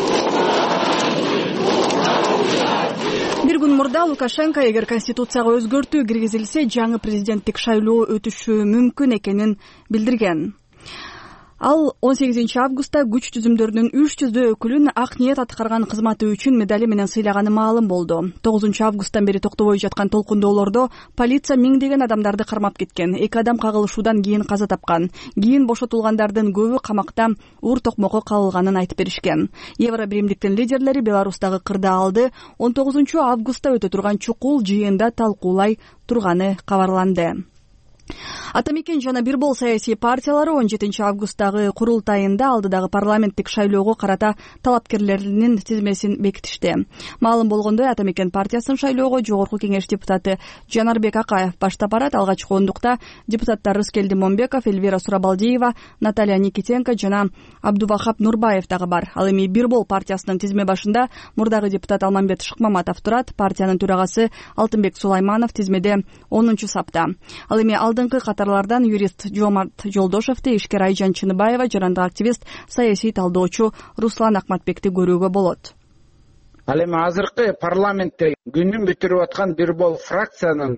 Бир күн мурда Лукашенко эгер конституцияга өзгөртүү киргизилсе, жаңы президенттик шайлоо өтүшү мүмкүн экенин билдирген. Ал 18 августта күч түзүмдөрүнүн 300 өкүлүн ак ниет аткарган кызматы үчүн медали менен сыйлаганы маалым болду. 9 августтан бери токтобой жаткан толкундоолордо полиция миңдеген адамдарды кармап кеткен. 2 адам кагылышуудан кийин каза тапкан. Кийин бошотулгандардын көбү камакта уур токмокко кабылганын айтып беришкен. Евро биримдиктин лидерлери Беларустагы кырдаалды 19 августта өтө турган чукул жыйында талкуулай турганы кабарланды. Атамекен жана бир бол саясий партиялары 17 августтагы курултайында алдыдагы парламенттик шайлоого карата талапкерлеринин тизмесин бекитишти. Маалым болгондой, Атамекен партиясынын шайлоого жогорку кеңеш депутаты Жанарбек Акаев баштап барат. Алгачкы ондукта депутаттар Рыскелди Момбеков, Эльвира Сурабалдиева, Наталья Никитенко жана Абдувахап Нурбаев дагы бар. Ал эми бир бол партиясынын тизме башында мурдагы депутат Алмамбет Шыкмаматов турат. Партиянын төрагасы Алтынбек Сулайманов тизмеде 10 сапта. Ал эми алдыңкы катарлардан юрист Жомарт Жолдошевди, ишкер Айжан Чыныбаева жана активист, саясий талдоочу Руслан Акматбекти көрүүгө болот. Ал эми азыркы парламентте күнүн бүтүрүп аткан бир бол фракциянын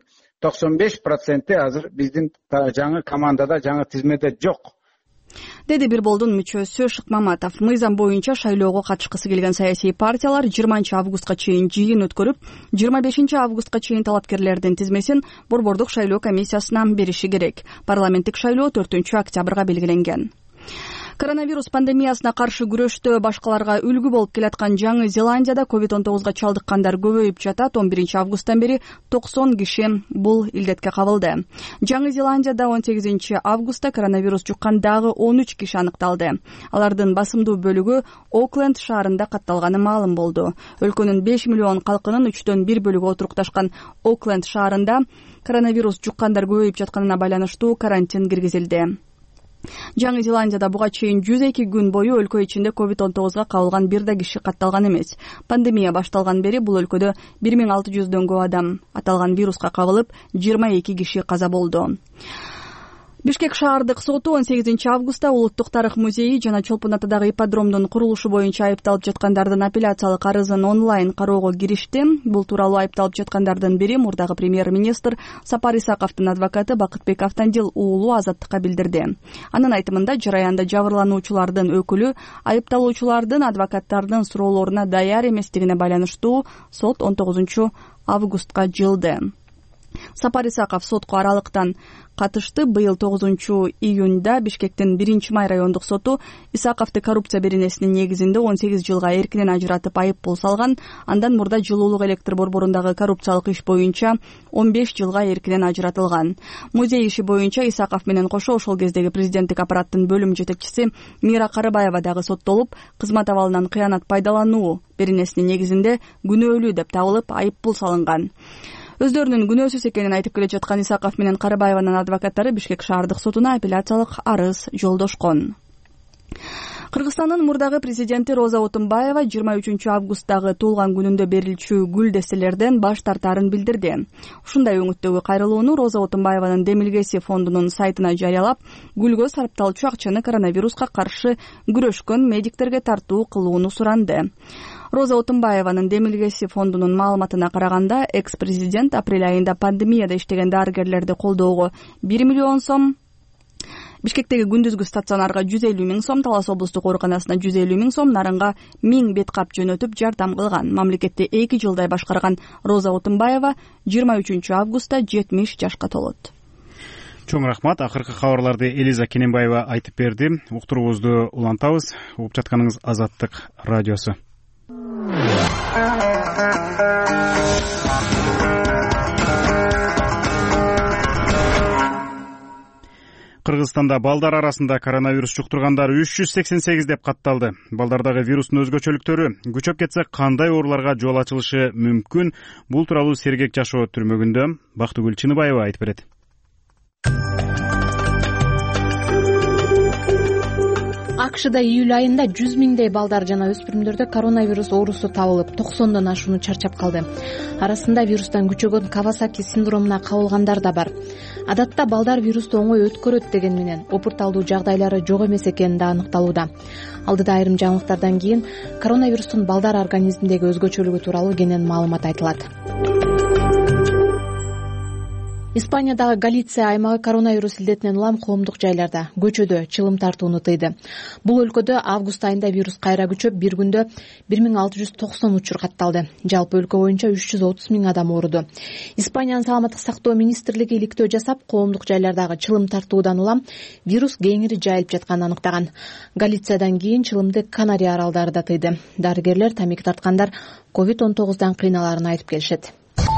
95% азыр биздин жаңы командада, жаңы тизмеде жок, деди бир болдун мүчөсү Шыкмаматов. Мыйзам боюнча шайлоого катышкысы келген саясий партиялар 20 августка чейин жыйын өткөрүп, 25 августка чейин талапкерлердин тизмесин борбордук шайлоо комиссиясына бериши керек. Парламенттик шайлоо 4 октябрга белгиленген. Коронавирус пандемиясына каршы күрөштө башкаларга үлгү болуп келаткан Жаңы Зеландияда COVID-19 чалдыккандар көбөйүп жатат. 11 августтан бери 90 киши бул илдетке кабылды. Жаңы Зеландияда 18 августта коронавирус жуккан дагы 13 киши аныкталды. Алардын басымдуу бөлүгү Окленд шаарында катталганы маалым болду. Өлкөнүн 5 миллион калкынын 3/1 бөлүгү отурукташкан Окленд шаарында коронавирус жуккандар көбөйүп жатканына байланыштуу карантин киргизилди. Жаңы Зеландияда буга чейин 102 күн бою өлкө ичинде COVID-19 кабылган бир да киши катталган эмес. Пандемия башталган бери бул өлкөдө 1600 көп адам аталган вируска кабылып, 22 киши каза болду. Бишкек шаардык соту 18 августта Улуттук тарых музейи жана Чолпон атадагы ипподромдун курулушу боюнча айыпталып жаткандардын апелляциялык арызын онлайн кароого киришти. Бул тууралуу айыпталып жаткандардын бири мурдагы премьер-министр Сапар Исаковдун адвокаты Бакытбек Автандил уулу Азаттыкка билдирди. Анын айтымында жараянда жабырлануучулардын өкүлү айыпталуучулардын адвокаттарынын суроолоруна даяр эместигине байланыштуу сот 19 августка жылды. Сапар Исаков сотко аралыктан катышты. Быйыл 9 июнда Бишкектин 1-май райондук соту Исаковду коррупция беренесинин негизинде 18 жылга эркинен ажыратып айыппул салган. Андан мурда жылуулук электр борборундагы коррупциялык иш боюнча 15 жылга эркинен ажыратылган. Музей иши боюнча Исаков менен кошо ошол кездеги президенттик аппараттын бөлүм жетекчиси Мира Карыбаева дагы соттолуп, кызмат абалынан кыянат пайдалануу беренесинин негизинде күнөөлүү деп табылып айыппул салынган. Өздөрүнүн күнөөсүз экенин айтып келе жаткан Исаков менен Карыбаеванын адвокаттары Бишкек шаардык сотуна апелляциялык арыз жолдошкон. Кыргызстандын мурдагы президенти Роза Отунбаева 23 августтагы туулган күнүндө берилчү гүл дестелерден баш тартаарын билдирди. Ушундай өңүттөгү кайрылууну Роза Отунбаеванын Демилгеси фондунун сайтына жарыялап, гүлгө сарпталчу акчаны коронавируска каршы күрөшкөн медиктерге тартуу кылууну суранды. Роза Отунбаеванын Демилгеси фондунун маалыматына караганда, экс-президент апрель айында пандемияда иштеген дарыгерлерди колдоого 1 миллион сом, Бишкектеги күндүзгү стационарга 150 000 сом, Талас облустук ооруканасына 150 000 сом, Нарынга 1000 бет кап жөнөтүп жардам кылган. Мамлекетти 2 жылдай башкарган Роза Отунбаева 23 августта 70 жашка толот. Чоң рахмат. Акыркы кабарларды Элиза Кененбаева айтып берди. Уктуруубузду улантабыз. Угуп жатканыңыз Азаттык радиосу. Кыргызстанда балдар арасында коронавирус жуктургандар 388 деп катталды. Балдардагы вирустун өзгөчөлүктөрү күчөп кетсе кандай ооруларга жол ачылышы мүмкүн? Бул тууралуу Сергек жашоо түрмөгүндө Бактыгүл Чыныбаева айтып берет. АКШда июль айында 100 000дей балдар жана өспүрүмдөрдө коронавирус оорусу табылып, 90дон ашууну чарчап калды. Арасында вирустан күчөгөн Кавасаки синдромуна кабылгандар да бар. Адатта балдар вирусту оңой өткөрөт деген менен опурталдуу жагдайлары жок эмес экени да аныкталууда. Алдыда айрым жаңылыктардан кийин коронавирустун балдар организминдеги өзгөчөлүгү тууралуу кенен маалымат айтылат. Испаниядагы Галиция аймагы коронавирус илдетинен улам коомдук жайларда, көчөдө чылым тартууну тыйды. Бул өлкөдө август айында вирус кайра күчөп, бир күндө 1690 учур катталды. Жалпы өлкө боюнча 330 000 адам ооруду. Испаниянын саламаттык сактоо министрлиги иликтөө жасап, коомдук жайлардагы чылым тартуудан улам вирус кеңири жайылып жатканын аныктаган. Галициядан кийин чылымды Канария аралдары да тыйды. Дарыгерлер тамеки тарткандар COVID-19 кыйналарын айтып келишет.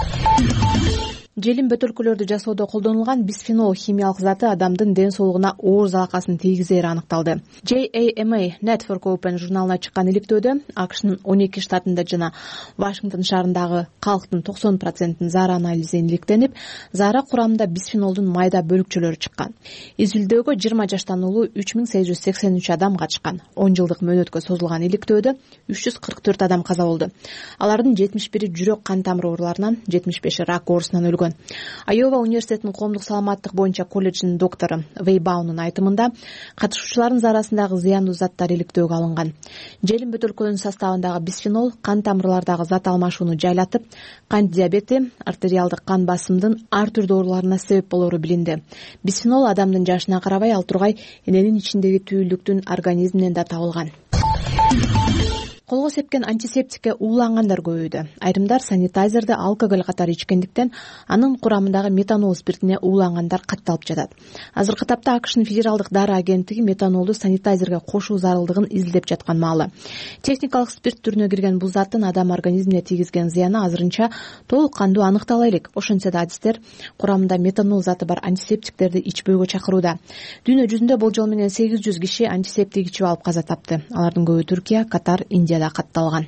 Желим бөтөлкөлөрдү жасоодо колдонулган бисфенол химиялык заты адамдын ден соолугуна оор залакасын тийгизери аныкталды. JAMA Network Open журналына чыккан иликтөөдө АКШнын 12 штатында жана Вашингтон шаарындагы калктын 90% заара анализи иликтенип, заара курамында бисфенолдун майда бөлүкчөлөрү чыккан. Изилдөөгө 20 жаштан улуу 3883 адам катышкан. 10 жылдык мөөнөткө созулган иликтөөдө 344 адам каза болду. Алардын 71-и жүрөк кан тамыр ооруларынан, 75-и рак оорусунан өлгөн. Айова университетинин коомдук саламаттык боюнча колледжинин доктору Вейбаунун айтымында, катышуучулардын зарасындагы зыяндуу заттар иликтөөгө алынган. Желим бөтөлкөнүн составындагы бисфенол кан тамырлардагы зат алмашууну жайлатып, кант диабети, артериалдык кан басымдын ар түрдүү ооруларына себеп болору билинди. Бисфенол адамдын жашына карабай ал тургай эненин ичиндеги түйүлдүктүн организминен да табылган. Колго сепкен антисептикке уулангандар көбөйдү. Айрымдар санитайзерди алкоголь катары ичкендиктен анын курамындагы метанол спиртине уулангандар катталып жатат. Азыркы тапта АКШнын федералдык дары агенттиги метанолду санитайзерге кошуу зарылдыгын изилдеп жаткан маалы. Техникалык спирт түрүнө кирген бул заттын адам организмине тийгизген зыяны азырынча толук кандуу аныктала элек. Ошентсе да адистер курамында метанол заты бар антисептиктерди ичпөөгө чакырууда. Дүйнө жүзүндө болжол менен 800 киши антисептик ичип алып каза тапты. Алардын көбү Түркия, Катар, Индияда катталган.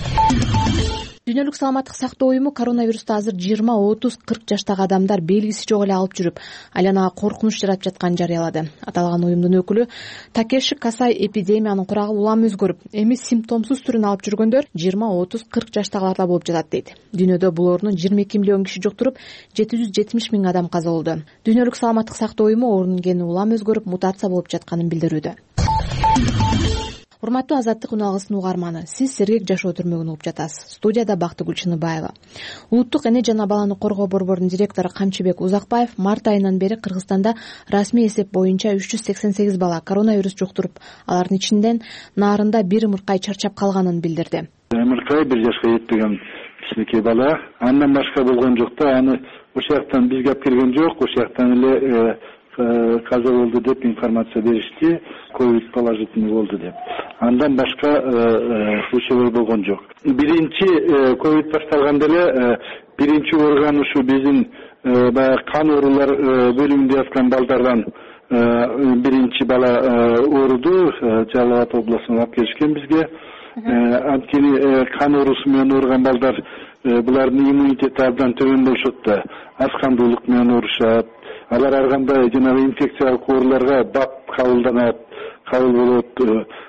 Дүйнөлүк саламаттык сактоо уюму коронавирусту азыр 20, 30, 40 жаштагы адамдар белгиси жок эле алып жүрүп, айланага коркунуч жаратып жатканын жарыялады. Аталган уюмдун өкүлү Такеши Касай эпидемиянын курагы улам өзгөрүп, эми симптомсуз түрүн алып жүргөндөр 20, 30, 40 жаштагыларда болуп жатат дейт. Дүйнөдө бул ооруну 22 миллион киши жуктуруп, 770 000 адам каза болду. Дүйнөлүк саламаттык сактоо уюму оорунун кени улам өзгөрүп, мутация болуп жатканын билдирүүдө. Урматтуу Азаттык үналгысынын угарманы, сиз Сергек жашоо түрмөгүн угуп жатасыз. Студияда Бактыгүл Чыныбаева. Улуттук эне жана баланы коргоо борборунун директору Камчыбек Узакбаев март айынан бери Кыргызстанда расмий эсеп боюнча 388 бала коронавирус жуктуруп, алардын ичинен Нарында бир ымыркай чарчап калганын билдирди. Ымыркай 1 жашка жетпеген кичинекей бала, андан башка болгон жок да, аны ошол жактан бизге алып келген жок, ошол жактан эле каза болду деп информация беришти, ковид положительный болду деп. Андан башка случайлар болгон жок. Биринчи ковид башталганда эле биринчи оорган ушу биздин баягы кан оорулар бөлүмүндө яткан балдардан биринчи бала ооруду, Жалал Абад областынан алып келишкен бизге. Анткени кан оорусу менен ооруган балдар булардын иммунитети абдан төмөн болушот да, аз кандуулук менен оорушат. Алар ар кандай жанагы инфекциялык ооруларга бап кабыл болот.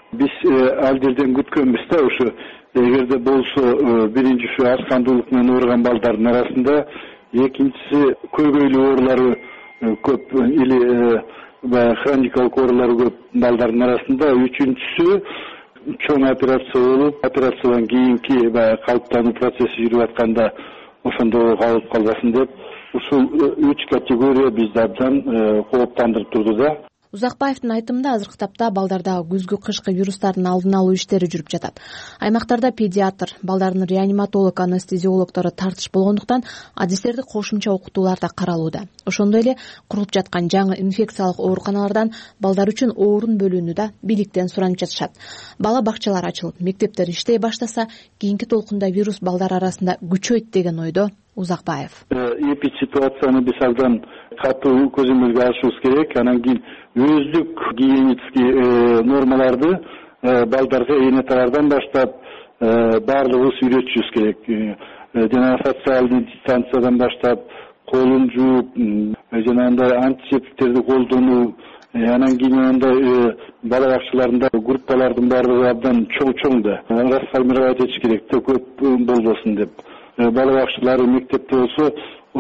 Биз ал жерден күткөнбүз да ушу эгерде болсо биринчи ушу аскандуулук менен ооруган балдардын арасында, экинчиси көйгөйлүү оорулары көп или хроникалык оорулары көп балдардын арасында, үчүнчүсү чоң операция болуп, операциядан кийинки калыптануу процесси жүрүп атканда ошондо калып калбасын деп ушул 3 категория бизди абдан кооптандырып турду да. Узакбаевдин айтымында азыркы тапта балдардагы күзгү кышкы вирустардын алдын алуу иштери жүрүп жатат. Аймактарда педиатр, балдардын реаниматолог, анестезиологдору тартыш болгондуктан адистерди кошумча окутуулар да каралууда. Ошондой эле курулуп жаткан жаңы инфекциялык ооруканалардан балдар үчүн орун бөлүүнү да бийликтен суранып жатышат. Бала бакчалар ачылып, мектептер иштей баштаса, кийинки толкунда вирус балдар арасында күчөйт деген ойдо Узакбаев. Эпидситуацияны биз абдан катуу көзөмөлгө алышыбыз керек. Анан кийин өздүк гигиенический нормаларды балдарга энеталардан баштап баардыгыбыз үйрөтүшүбүз керек. Жана социалдык дистанциядан баштап колун жууп, жанагындай антисептиктерди колдонуу, анан кийин андай бала бакчаларында группалардын баардыгы абдан чоң да расформировать этиш керек да, көп болбосун деп. Бала бакчалары, мектепте болсо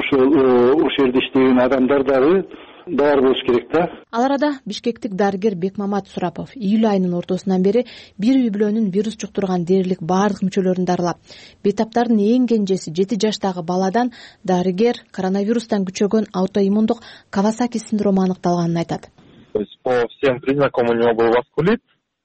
ошол жерде иштеген адамдар дагы бар болуш керек да. Ал арада бишкектик дарыгер Бекмамат Сурапов июль айынын ортосунан бери бир үй бүлөнүн вирус жуктурган дээрлик баардык мүчөлөрүн дарылап, бейтаптардын эң кенжеси 7 жаштагы баладан дарыгер коронавирустан күчөгөн аутоиммундук Кавасаки синдрому аныкталганын айтат. По всем признакам у него был васкулит.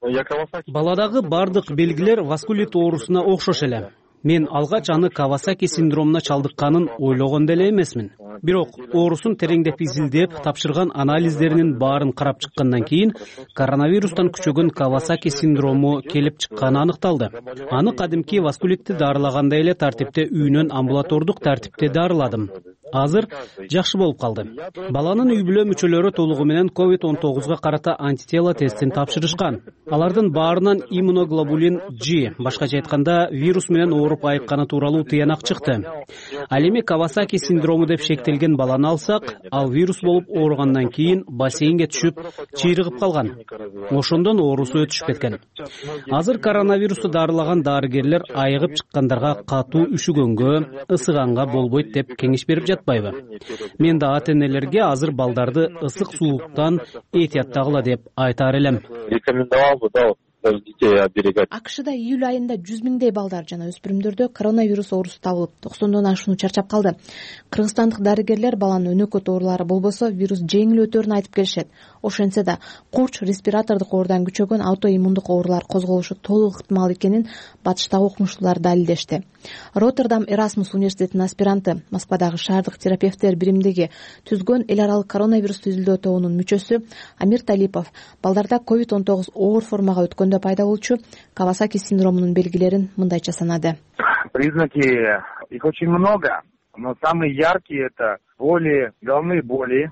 Баладагы баардык белгилер васкулит оорусуна окшош эле. Мен алгач аны Кавасаки синдромуна чалдыкканын ойлогон деле эмесмин. Бирок оорусун тереңдеп изилдеп, тапшырган анализдеринин баарын карап чыккандан кийин коронавирустан күчөгөн Кавасаки синдрому келип чыкканы аныкталды. Аны кадимки васкулитти дарылагандай эле тартипте үйүнөн амбулатордук тартипте дарыладым. Азыр жакшы болуп калды. Баланын үй бүлө мүчөлөрү толугу менен COVID-19 карата антитела тестин тапшырышкан. Алардын баарынан иммуноглобулин G, башкача айтканда вирус менен ооруп айыкканы тууралуу тыянак чыкты. Ал эми Кавасаки синдрому деп шектелген баланы алсак, ал вирус болуп ооругандан кийин бассейнге түшүп, чыйрыгып калган. Ошондон оорусу өтүшүп кеткен. Азыр коронавирусту дарылаган дарыгерлер айыгып чыккандарга катуу үшүгөнгө, ысыганга болбойт деп кеңеш берип жатпайбы? Мен да ата-энелерге азыр балдарды ысык суулуктан этияттагыла деп айтаар элем. Рекомендовал бы, да, даже детей оберегать. АКШда июль айында 100 миңдей балдар жана өспүрүмдөрдө коронавирус оорусу табылып, 90дон ашууну чарчап калды. Кыргызстандык дарыгерлер баланын өнөкөт оорулары болбосо вирус жеңил өтөрүн айтып келишет. Ошентсе да курч респиратордук оорудан күчөгөн аутоиммундук оорулар козголушу толук ыктымал экенин батыштагы окумуштуулар далилдешти. Роттердам Эрасмус университетинин аспиранты, Москвадагы шаардык терапевттер биримдиги түзгөн эл аралык коронавирусту изилдөө тобунун мүчөсү Амир Талипов балдарда COVID-19 оор формага өткөндө пайда болчу Кавасаки синдромунун белгилерин мындайча санады. Признаки их очень много, но самые яркие это боли, головные боли,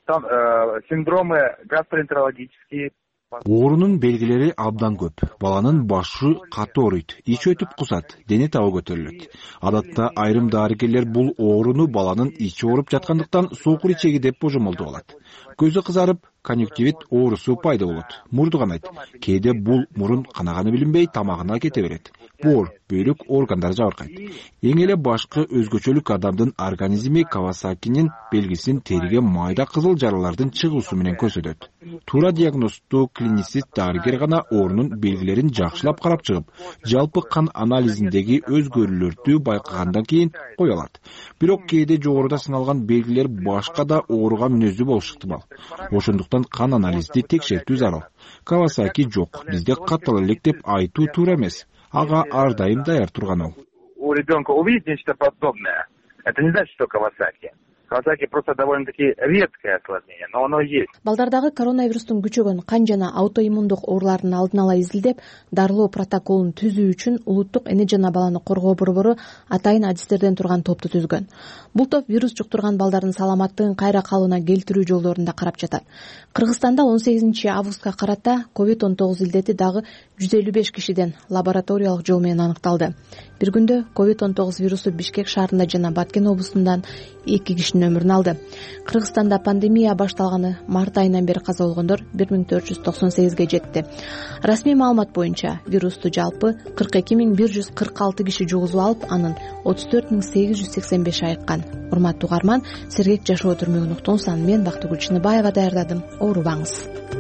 синдромы гастроэнтерологические. Оорунун белгилери абдан көп. Баланын башы катуу ооруйт, ич өтүп кусат, дене табы көтөрүлөт. Адатта айрым дарыгерлер бул ооруну баланын ичи ооруп жаткандыктан сокур ичеги деп божомолдоп алат. Көзү кызарып, конъюнктивит оорусу пайда болот. Мурду канайт. Кээде бул мурун канаганы билинбей тамагына кете берет. Боор, бөйрөк органдары жабыркайт. Эң эле башкы өзгөчөлүк адамдын организми Кавасакинин белгисин териге майда кызыл жаралардын чыгуусу менен көрсөтөт. Туура диагносту клиницист дарыгер гана оорунун белгилерин жакшылап карап чыгып, жалпы кан анализиндеги өзгөрүүлөрдү байкагандан кийин кое алат. Бирок кээде жогоруда сыналган белгилер башка да ооруга мүнөздүү болушу ыктымал. Ошондуктан кан анализди текшертүү зарыл. Кавасаки жок, бизде каттала элек деп айтуу туура эмес. Ага ар дайым даяр турган. У ребенка увидеть нечто подобное, это не значит, что Кавасаки. Кавасаки просто довольно-таки редкое осложнение, но оно есть. Балдардагы коронавирустун күчөгөн кан жана аутоиммундук оорулардын алдын ала изилдеп, дарылоо протоколун түзүү үчүн улуттук эне жана баланы коргоо борбору атайын адистерден турган топту түзгөн. Бул топ вирус жуктурган балдардын саламаттыгын кайра калыбына келтирүү жолдорун да карап жатат. Кыргызстанда 18 августка карата COVID-19 илдети дагы 155 кишиден лабораториялык жол менен аныкталды. Бир күндө COVID-19 вирусу Бишкек шаарында жана Баткен облусундан 2 кишинин кишинин өмүрүн алды. Кыргызстанда пандемия башталганы март айынан бери каза болгондор 1498ге жетти. Расмий маалымат боюнча вирусту жалпы 42146 киши жугузуп алып, анын 34885 айыккан. Урматтуу угарман, сергек жашоо түрмөгүн уктуңуз. Мен Бактыгүл Чыныбаева даярдадым. Оорубаңыз.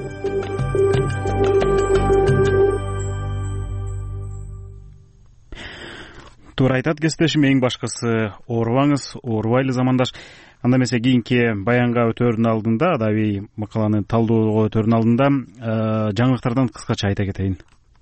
Туура айтат кесиптешим, эң башкысы оорубаңыз, оорубайлы замандаш. Анда эмесе кийинки баянга өтөөрдүн алдында, адабий макаланы талдоого өтөөрдүн алдында жаңылыктардан кыскача айта кетейин.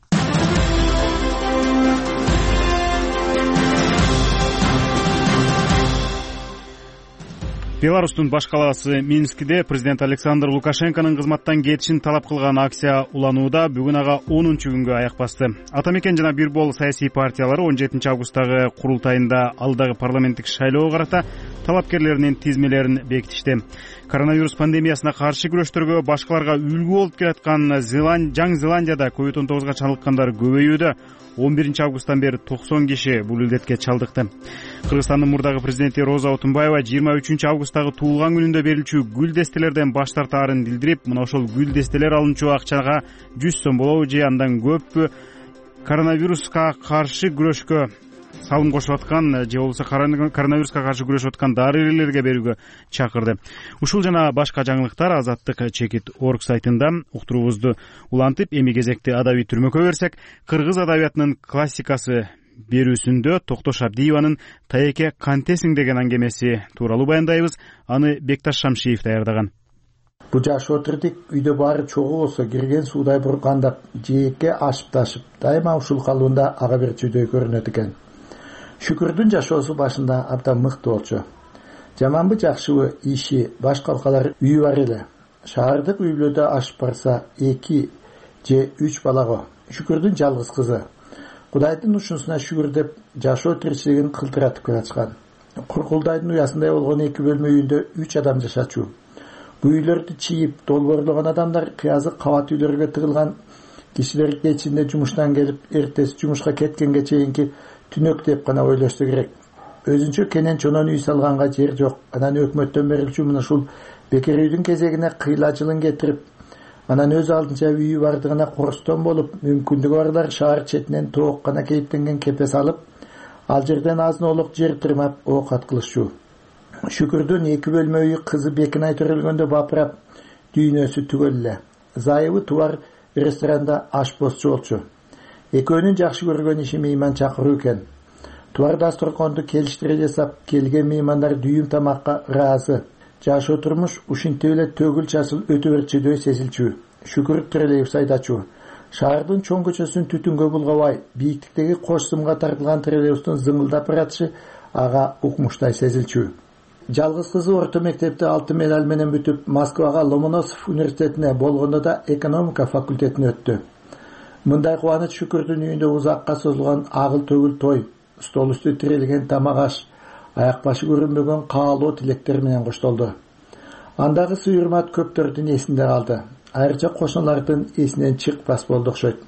Беларустун баш калаасы Минскиде президент Александр Лукашенконун кызматтан кетишин талап кылган акция уланууда бүгүн ага 10-чу күнгө аяк басты. Атамекен жана бир бол саясий партиялары 17 августтагы курултайында алдагы парламенттик шайлоого карата талапкерлеринин тизмелерин бекитишти. Коронавирус пандемиясына каршы күрөштөргө башкаларга үлгү болуп келаткан Жаңы Зеландияда COVID-19 чалдыккандар көбөйүүдө. 11 августтан бери 90 киши бул илдетке чалдыкты. Кыргызстандын мурдагы президенти Роза Отунбаева 23 августтагы туулган күнүндө берилчү гүл дестелерден баш тартаарын билдирип, мына ошол гүл дестелер алынчу акчага 100 сом болобу же андан көп коронавируска каршы күрөшкө салым кошуп аткан же болбосо коронавируска каршы күрөшүп аткан дарыгерлерге берүүгө чакырды. Ушул жана башка жаңылыктар Азаттык чекит орг сайтында уктуруубузду улантып, эми кезекти адабий түрмөккө берсек, кыргыз адабиятынын классикасы берүүсүндө Токтош Абдиеванын Таеке кантесиң деген аңгемеси тууралуу баяндайбыз. Аны Бекташ Шамшиев даярдаган. Бу жашоо тирдик үйдө баары чогуу болсо кирген суудай буркандап, жээкке ашып ташып, дайыма ушул калуунда ага берчүдөй көрүнөт экен. Шүкүрдүн жашоосу башында абдан мыкты болчу. Жаманбы жакшыбы иши, баш калкалар үйү бар эле. Шаардык үйлөрдө ашып барса 2 же 3 балаго. Шүкүрдүн жалгыз кызы. Кудайдын ушунусуна шүгүр деп жашоо тиричилигин кылтыратып келатышкан. Куркулдайдын уясындай болгон 2 бөлмө үйүндө 3 адам жашачу. Бу үйлөрдү чийип, долбоорлогон адамдар кыязы кабат үйлөргө тыгылган. Кишилер кечинде жумуштан келип, эртеси жумушка кеткенге чейинки түнөк деп гана ойлошсо керек. Өзүнчө кенен чонон үй салганга жер жок. Анан өкмөттөн берилчү мына ушул бекер үйдүн кезегине кыйла жылын кетирип, анан өз алдынча үйү бардыгына корстон болуп, мүмкүндүгү барлар шаар четинен тоок гана кейиптенген кепе салып, ал жерден азын-олук жер тырмап оокат кылышчу. Шүкүрдүн 2 бөлмө үйү кызы Бекинай төрөлгөндө бапырап, дүйнөсү түгөл эле. Зайыбы туар ресторанда ашпозчу болчу. Экөөнүн жакшы көргөн иши мейман чакыруу экен. Туар дасторконду келиштире жасап, келген меймандар дүйүм тамакка ыраазы. Жашоо турмуш ушинтип эле төгүл часыл өтө берчүдөй сезилчү. Шүкүр троллейбус айдачу. Шаардын чоң көчөсүн түтүнгө булгабай, бийиктиктеги кош сымга тартылган троллейбустун зыңылдап баратышы ага укмуштай сезилчү. Жалгыз кызы орто мектепти 6 медаль менен бүтүп, Москвага Ломоносов университетине болгондо да экономика факультетине өттү. Мындай кубаныч Шүкүрдүн үйүндө узакка созулган агыл төгүл той, стол үстү тирелген тамак аш, аяк башы көрүнбөгөн каалоо тилектер менен коштолду. Андагы сый-урмат көптөрдүн эсинде калды. Айрыкча кошуналардын эсинен чыкпас болду окшойт.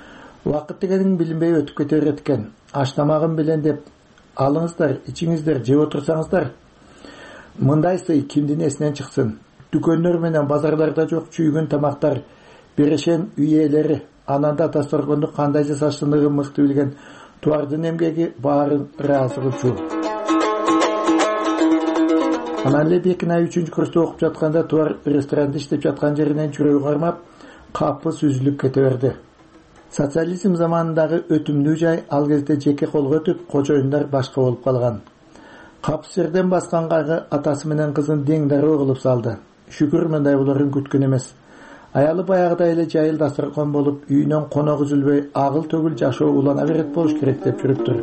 Убакыт дегениң билинбей өтүп кете берет экен. Аш тамагын билен деп алыңыздар, ичиңиздер, жеп отурсаңыздар. Мындай сый кимдин эсинен чыксын? Дүкөндөр менен базарларда жок чүйгүн тамактар, берешен үй ээлери, ананда дасторконду кандай жасашындыгын мыкты билген Туардын эмгеги баарын ыраазы кылчу. Анан эле Бекинай 3-чү курста окуп жатканда Туар ресторанда иштеп жаткан жеринен жүрөгү кармап, капыс үзүлүп кете берди. Социализм заманындагы өтүмдүү жай ал кезде жеке колго өтүп, кожоюндар башка болуп калган. Капыс жерден баскан кайгы атасы менен кызын дең дароо кылып салды. Шүкүр мындай болорун күткөн эмес. Аялы баягыдай эле жайыл дасторкон болуп, үйүнөн конок үзүлбөй, агыл төгүл жашоо улана берет болуш керек деп жүрүптүр.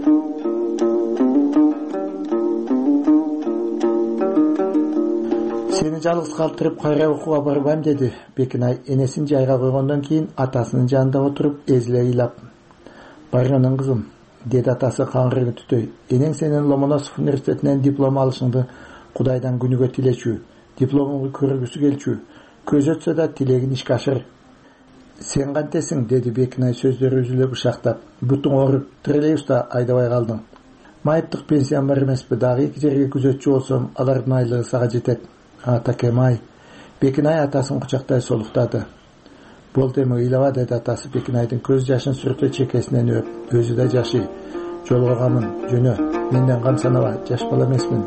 Сени жалгыз калтырып кайра окууга барбайм деди Бекинай энесин жайга койгондон кийин атасынын жанында отуруп эзиле ыйлап. Барганын кызым, деди атасы каңгырыгы түтөй. Энең сенин Ломоносов университетинен диплом алышыңды Кудайдан күнүгө тилечү. Дипломуңду көргүсү келчү. Көз өтсө да тилегин ишке ашыр. Сен кантесиң, деди Бекинай сөздөрү үзүлө бышактап. Бутуң ооруп, троллейбуста айдабай калдың. майыптык пенсиям бар эмеспи, дагы 2 жерге күзөтчү болсом, алардын айлыгы сага жетет. Атакем-ай. Бекинай атасын кучактай солуктады. Болду эми ыйлаба, деди атасы Бекинайдын көз жашын сүртө чекесинен өп. Өзү да жашый. Жолгогамын, жөнө. Менден кам санаба, жаш бала эмесмин.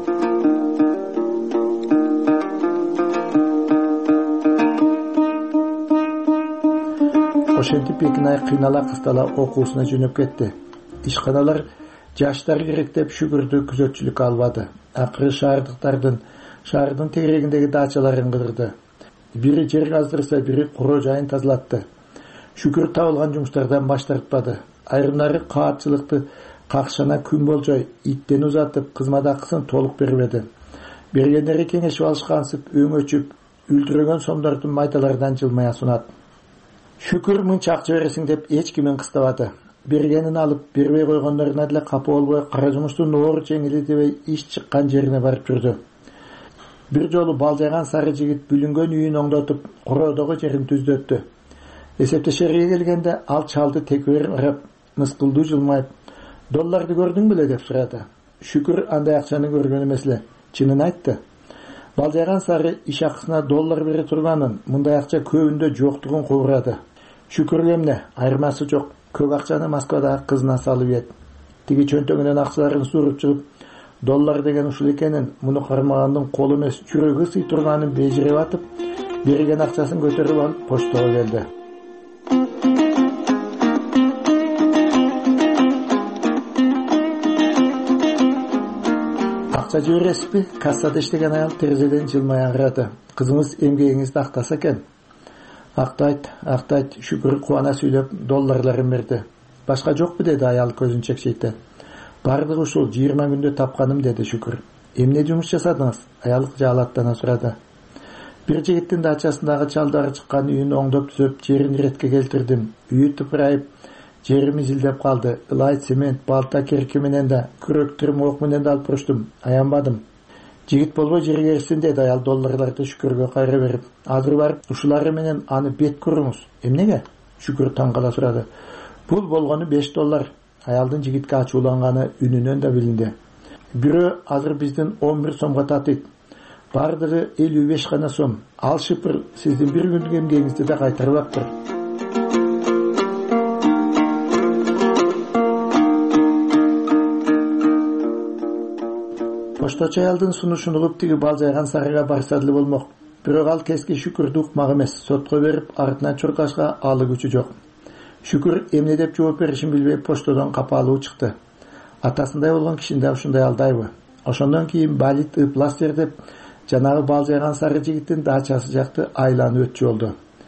Ошентип Бекинай кыйнала кыстала окуусуна жөнөп кетти. Ишканалар жаштар керек деп Шүгүрдү күзөтчүлүккө албады. Акыры шаардын тегерегиндеги дачаларын кыдырды. Бири жер каздырса, бири куроо жайын тазалатты. Шүгүр табылган жумуштардан баш тартпады. Айрымдары каатчылыкты какшана күн болжой иттен узатып, кызмат акысын толук бербеди. Бергендери кеңешип алышкансып, өңөчүп, үлдүрөгөн сомдордун майталардан жылмая сунат. Шүгүр мынча акча бересиң деп эч кимин кыстабады. Бергенин алып, бербей койгондоруна деле капа болбой, кара жумуштун оор жеңили дебей иш чыккан жерине барып жүрдү. Бир жолу балжайган сары жигит бүлүнгөн үйүн оңдотуп, куроодогу жерин түздөттү. Эсептешерге келгенде ал чалды текбер ырап, мыскылдуу жылмайып, «Долларды көрдүң беле?» деп сурады. Шүгүр андай акчаны көргөн эмес эле, чынын айтты. Балжайган сары иш акысына доллар бере турганын, мындай акча көбүндө жоктугун кубурады. Шүгүргө эмне, айырмасы жок. Көк акчаны Москвадагы кызына салып ет. Тиги чөнтөгүнөн акчаларын суруп чыгып, доллар деген ушул экенин, муну кармагандын колу эмес, жүрөгү сый турганын бежирип атып, берген акчасын көтөрүп алып почтого келди. Акча жибересизби? Кассада иштеген аял терезеден жылмая карады. Кызыңыз эмгегиңизди актаса экен. Актайт. Шүгүр кубана сүйлөп долларларын берди. Башка жокпу деди аял көзүн чекчейте. Бардыгы ушул 20 күндө тапканым деди Шүгүр. Эмне жумуш жасадыңыз? Аял жалаттана сурады. Бир жигиттин дачасындагы чалдары чыккан үйүн оңдоп түзөп, жерин иретке келтирдим. Үйү тыпырайып, жери мизилдеп калды. Ылай, цемент, балта, керки менен да, күрөк, тырмок менен да алып уруштум. Аянбадым. Жигит болбой жерге эрсин деди аял долларларды Шүгүргө кайра берип. Азыр барып, ушулары менен аны бет көрүңүз. Эмнеге? Шүгүр таң кала сурады. Бул болгону $5. Аялдын жигитке ачууланганы үнүнөн да билинди. Бирөө азыр биздин 11 сомго татыйт. Бардыгы 55 гана сом. Ал шыпыр сиздин бир күндүк эмгегиңизди да кайтарбаптыр. Пошточу аялдын сунушун угуп тиги балжайган сарыга барса деле болмок. Бирок ал кески Шүгүрдү укмак эмес, сотко берип, артынан чуркашка алы күчү жок. Шүгүр эмне деп жооп беришин билбей поштодон капалуу чыкты. Атасындай болгон кишини да ушундай алдайбы? Ошондон кийин балит ыпластер деп жанагы балжайган сары жигиттин дачасы жакты айланып өтчү болду.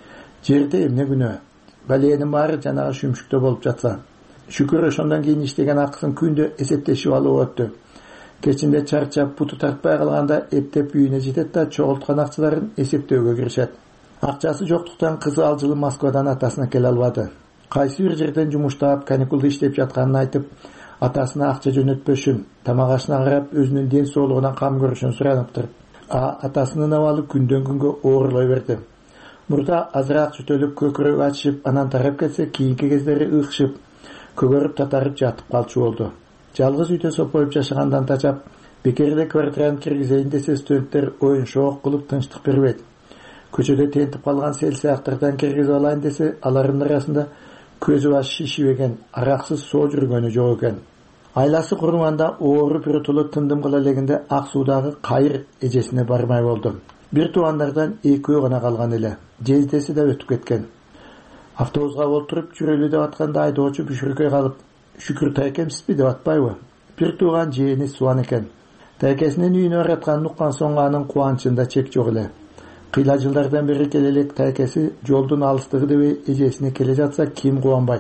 Жерде эмне күнөө? Баленин баары жанагы шүмшүктө болуп жатса. Шүгүр ошондон кийин иштеген акысын күндө эсептешип алып өттү. Кечинде чарчап, путу тартпай калганда эптеп үйүнө жетет да чогулткан акчаларын эсептөөгө киришет. Акчасы жоктуктан кызы ал жылы Москвадан атасына келе албады. Кайсы бир жерден жумуштап, каникулда иштеп жатканын айтып, атасына акча жөнөтпөшүн, тамак ашына карап, өзүнүн ден соолугуна кам көрүшүн сураныптыр. Атасынын абалы күндөн күнгө оорлой берди. Мурда азыраак чөтөлүп, көкүрөгү ачышып, анан тарап кетсе, кийинки кездери ыкшып, көгөрүп татарып жатып калчу болду. Жалгыз үйдө сопоюп жашагандан тачап, бекерде квартираны киргизейин десе, студенттер оюн шоок кылып тынчтык бербейт. Көчөдө тентип калган сел сыяктардан киргизип алайын десе, алардын арасында көзү баш шишибеген, араксыз соо жүргөнү жок экен. Айласы куруманда ооруп үрөтөлө тындым кыла элегинде ак суудагы кайыр эжесине бармай болду. Бир туугандардан экөө гана калган эле. Жездеси да өтүп кеткен. Автобуска олтуруп жүрөлү деп атканда айдоочу бүшүркөй калып, Шүгүр тайкемсизби деп атпайбы? Бир тууган жээни Суан экен. Тайкесинин үйүнө баратканын уккан соң анын кубанычында чек жок эле. Кыйла жылдардан бери келе элек тайкеси жолдун алыстыгы дебей эжесине келе жатса ким кубанбайт.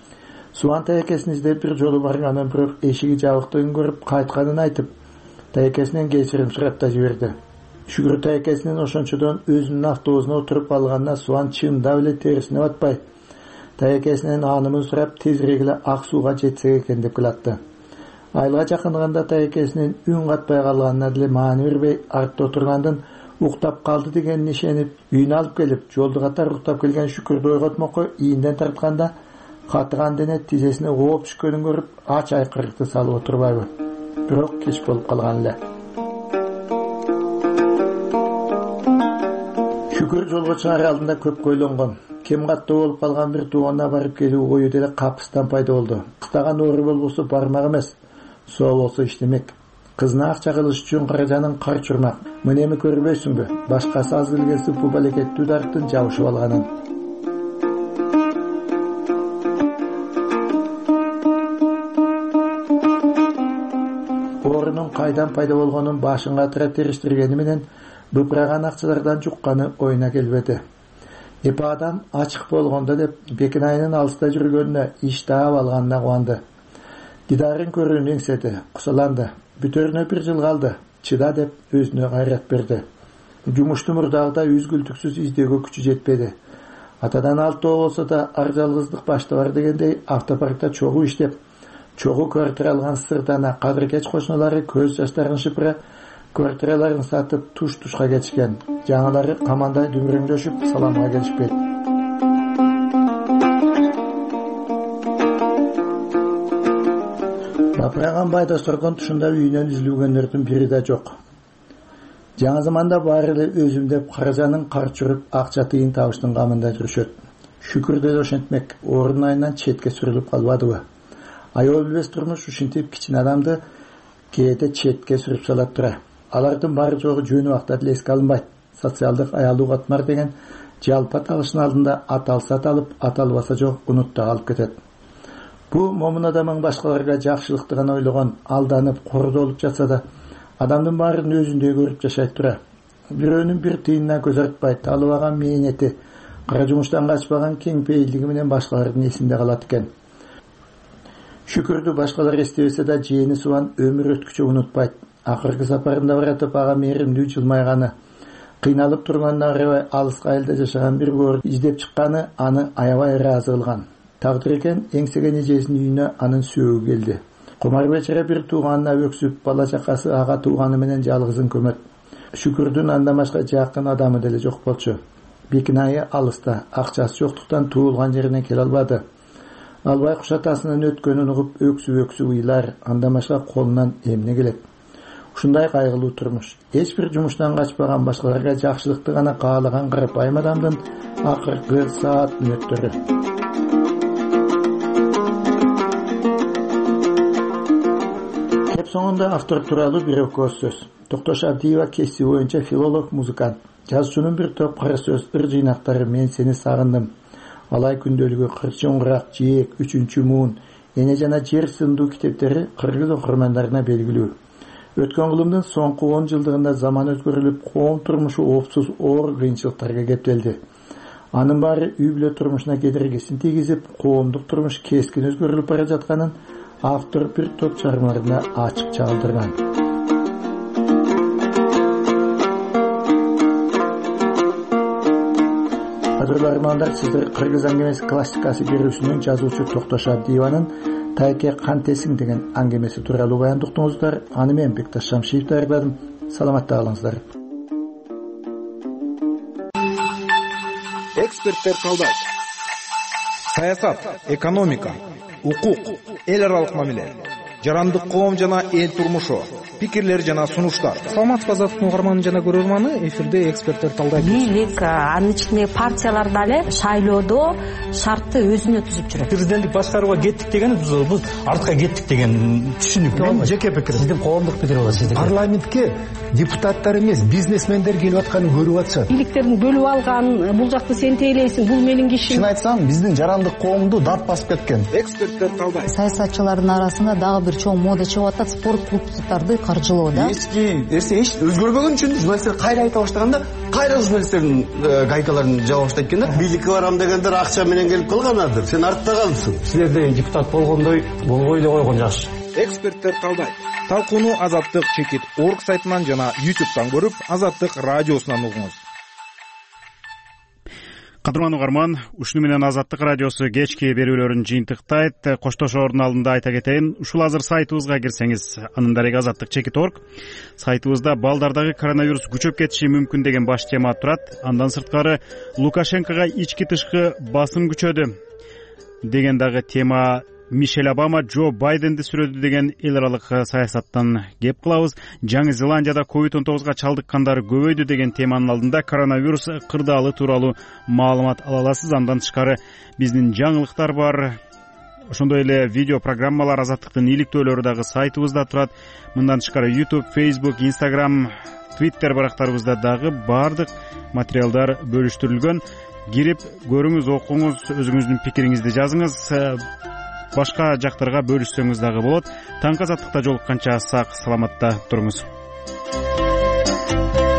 Суан тайкесин издеп бир жолу барганын, бирок эшиги жабыктыгын көрүп кайтканын айтып, тайкесинен кечирим сурап да жиберди. Шүгүр тайкесинин ошончодон өзүнүн автобусуна отуруп алганына Суан чындап эле терисине батпай, тайкесинен аанымын сурап тезирээк эле ак сууга жетсек экен деп кылатты. Айылга жакындаганда тайкесинин үн катпай калганына деле маани бербей, артта отургандын уктап калды дегенине ишенип, үйүнө алып келип, жолду катар уктап келген Шүгүрдү ойготмокко ийинден тартканда, катыган дене тизесине ооп түшкөнүн көрүп, ач айкырыкты салып отурбайбы? бирок кеч болуп калган эле. Шүкүр жолго чыгаар алдында көп ойлонгон. Кем каттуу болуп калган бир тууганына барып келүү ою деле капыстан пайда болду. Кыстаган оору болбосо бармак эмес, соо болсо иштемек. Кызына акча кылыш үчүн каражанын кар чурмак. Мынеми көрбөйсүңбү? Башкасы аз келгенси бу балекеттүү дарттын жабышып алганын. Оорунун кайдан пайда болгонун башын катыра териштиргени менен быпыраган акчалардан жукканы оюна келбеди. Эпадан ачык болгондо деп Бекинайнын алыста жүргөнүнө иш таап алганына кубанды. Дидарын көрүүнү эңседи, кусаланды. Бүтөрүнө 1 жыл калды. Чыда деп өзүнө кайрат берди. Жумушту мурдагыда үзгүлтүксүз издөөгө күчү жетпеди. Атадан алтоо болсо да ар жалгыздык башта бар дегендей автопаркта чогуу иштеп, чогуу квартира алган сырдана кадыр-кеч кошуналары көз жаштарын шыпыра квартираларын сатып туш-тушка кетишкен. Жаңалары камандай дүмүрөңдөшүп саламга келишпейт. Бапыраган байдоштордон тушунда үйүнөн үзүлгөндөрдүн бири да жок. Жаңы заманда баары эле өзүм деп каражанын кар чуруп акча тыйын табыштын камында жүрүшөт. Шүкүр деле ошентмек, оорунун айынан четке сүрүлүп калбадыбы? Аябай билбес турмуш ушинтип кичине адамды кээде четке сүрүп салат тура. Алардын баары жогу жөн убакта деле эске алынбайт. Социалдык аялуу катмар деген жалпы аталыштын алдында аталса аталып, аталбаса жок унутта калып кетет. Бу момун адамың башкаларга жакшылыкты гана ойлогон, алданып, кордолуп жатса да, адамдын баарын өзүндөй көрүп жашайт тура. Бирөөнүн бир тыйынына көз артпайт, алыбаган мээнети, кара жумуштан качпаган кең пейилдиги менен башкалардын эсинде калат экен. Шүкүрдү башкалар эстебесе да жээни Субан өмүр өткүчө унутпайт. Акыркы сапарында баратып ага мээримдүү жылмайганы, кыйналып турганына карабай алыска айылда жашаган бир көөр издеп чыкканы аны аябай ыраазы кылган. Тагдыр экен эңсеген эжесинин үйүнө анын сөөгү келди. Кумар бечара бир тууганына өксүп, бала чакасы ага тууганы менен жалгызын көмөт. Шүкүрдүн андан башка жакын адамы деле жок болчу. Бекинайы алыста, акчасы жоктуктан туулган жерине келе албады. Албай куш атасынын өткөнүн угуп өксүп ыйлар, андан башка колунан эмне келет? Ушундай кайгылуу турмуш. Эч бир жумуштан качпаган, башкаларга жакшылыкты гана каалаган карапайым адамдын акыркы саат мүнөттөрү. Кеп соңунда автор тууралуу бир өкөз сөз. Токтош Абдиева кесиби боюнча филолог, музыкант. Жазуучунун бир топ кара сөз ыр жыйнактары «Мен сени сагындым», Алай күндөлүгү, Кырчын курак, Жээк, Үчүнчү муун, Эне жана жер сындуу китептери кыргыз окурмандарына белгилүү. Өткөн кылымдын соңку 10 жылдыгында заман өзгөрүлүп, коом турмушу оопсуз оор кыйынчылыктарга кептелди. Анын баары үй бүлө турмушуна кедергисин тийгизип, коомдук турмуш кескин өзгөрүлүп бара жатканын автор бир топ чыгармаларында ачык чагылдырган. Кадырлуу армандар, сиздер Кыргыз аңгемеси классикасы берүүсүнүн жазуучу Токтош Абдиеванын Тайке кантесиң деген аңгемеси тууралуу баяндуктуңуздар. Аны мен Бекташ Шамшиев даярдадым. Саламатта калыңыздар. Эксперттер талдайт. Саясат, экономика, укук, эл аралык мамиле, жарандык коом жана эл турмушу, пикирлер жана сунуштар. Саламат Базаттын угарманы жана көрөрманы, эфирде эксперттер талдайт. Бийлик, анын ичинде партиялар дале шайлоодо шартты өзүнө түзүп жүрөт. Президенттик башкарууга кеттик деген бул артка кеттик деген түшүнүк. Мен жеке пикирим. Сиздин коомдук пикир болот. Сиздин парламентке депутаттар эмес, бизнесмендер келип атканын көрүп атышат. Бийликтердин бөлүп алган, бул жакты сен тейлейсиң, бул менин кишим. Чын айтсам, биздин жарандык коомду дат басып кеткен. Эксперттер талдайт. Саясатчылардын арасында дагы бир чоң мода чыгып атат, спорт клубдарды каржылоо да. Эч өзгөрбөгөн үчүн журналисттер кайра айта баштаганда, кайра журналисттердин гайкаларын жаба баштайт экен да. Бийликке барам дегендер акча менен келип калганадыр. Сен артта калдың. Силерде депутат болгондой болбой эле койгон жакшы. Эксперттер талдайт. Талкууну Азаттык чекит орг сайтынан жана YouTube'дан көрүп, Азаттык радиосунан угуңуз. Кадырлуу угарман, ушуну менен Азаттык радиосу кечки берүүлөрүн жыйынтыктайт. Коштошоордун алдында айта кетейин, ушул азыр сайтыбызга кирсеңиз, анын дареги Азаттык.org. Сайтыбызда балдардагы коронавирус күчөп кетиши мүмкүн деген баш тема турат. Андан сырткары Лукашенкого ички тышкы басым күчөдү деген дагы тема Мишель Обама Джо Байденди сүрөдү деген эл аралык саясаттан кеп кылабыз. Жаңы Зеландияда COVID-19 чалдыккандар көбөйдү деген теманын алдында коронавирус кырдаалы тууралуу маалымат ала аласыз. Андан тышкары биздин жаңылыктар бар. Ошондой эле видео программалар Азаттыктын иликтөөлөрү дагы сайтыбызда турат. Мындан тышкары YouTube, Facebook, Instagram, Twitter барактарыбызда дагы бардык материалдар бөлүштүрүлгөн. Кирип көрүңүз, окуңуз, өзүңүздүн пикириңизди жазыңыз. Башка жактарга бөлүшсөңүз дагы болот. Таңкы Азаттыкта жолукканча сак саламатта туруңуз.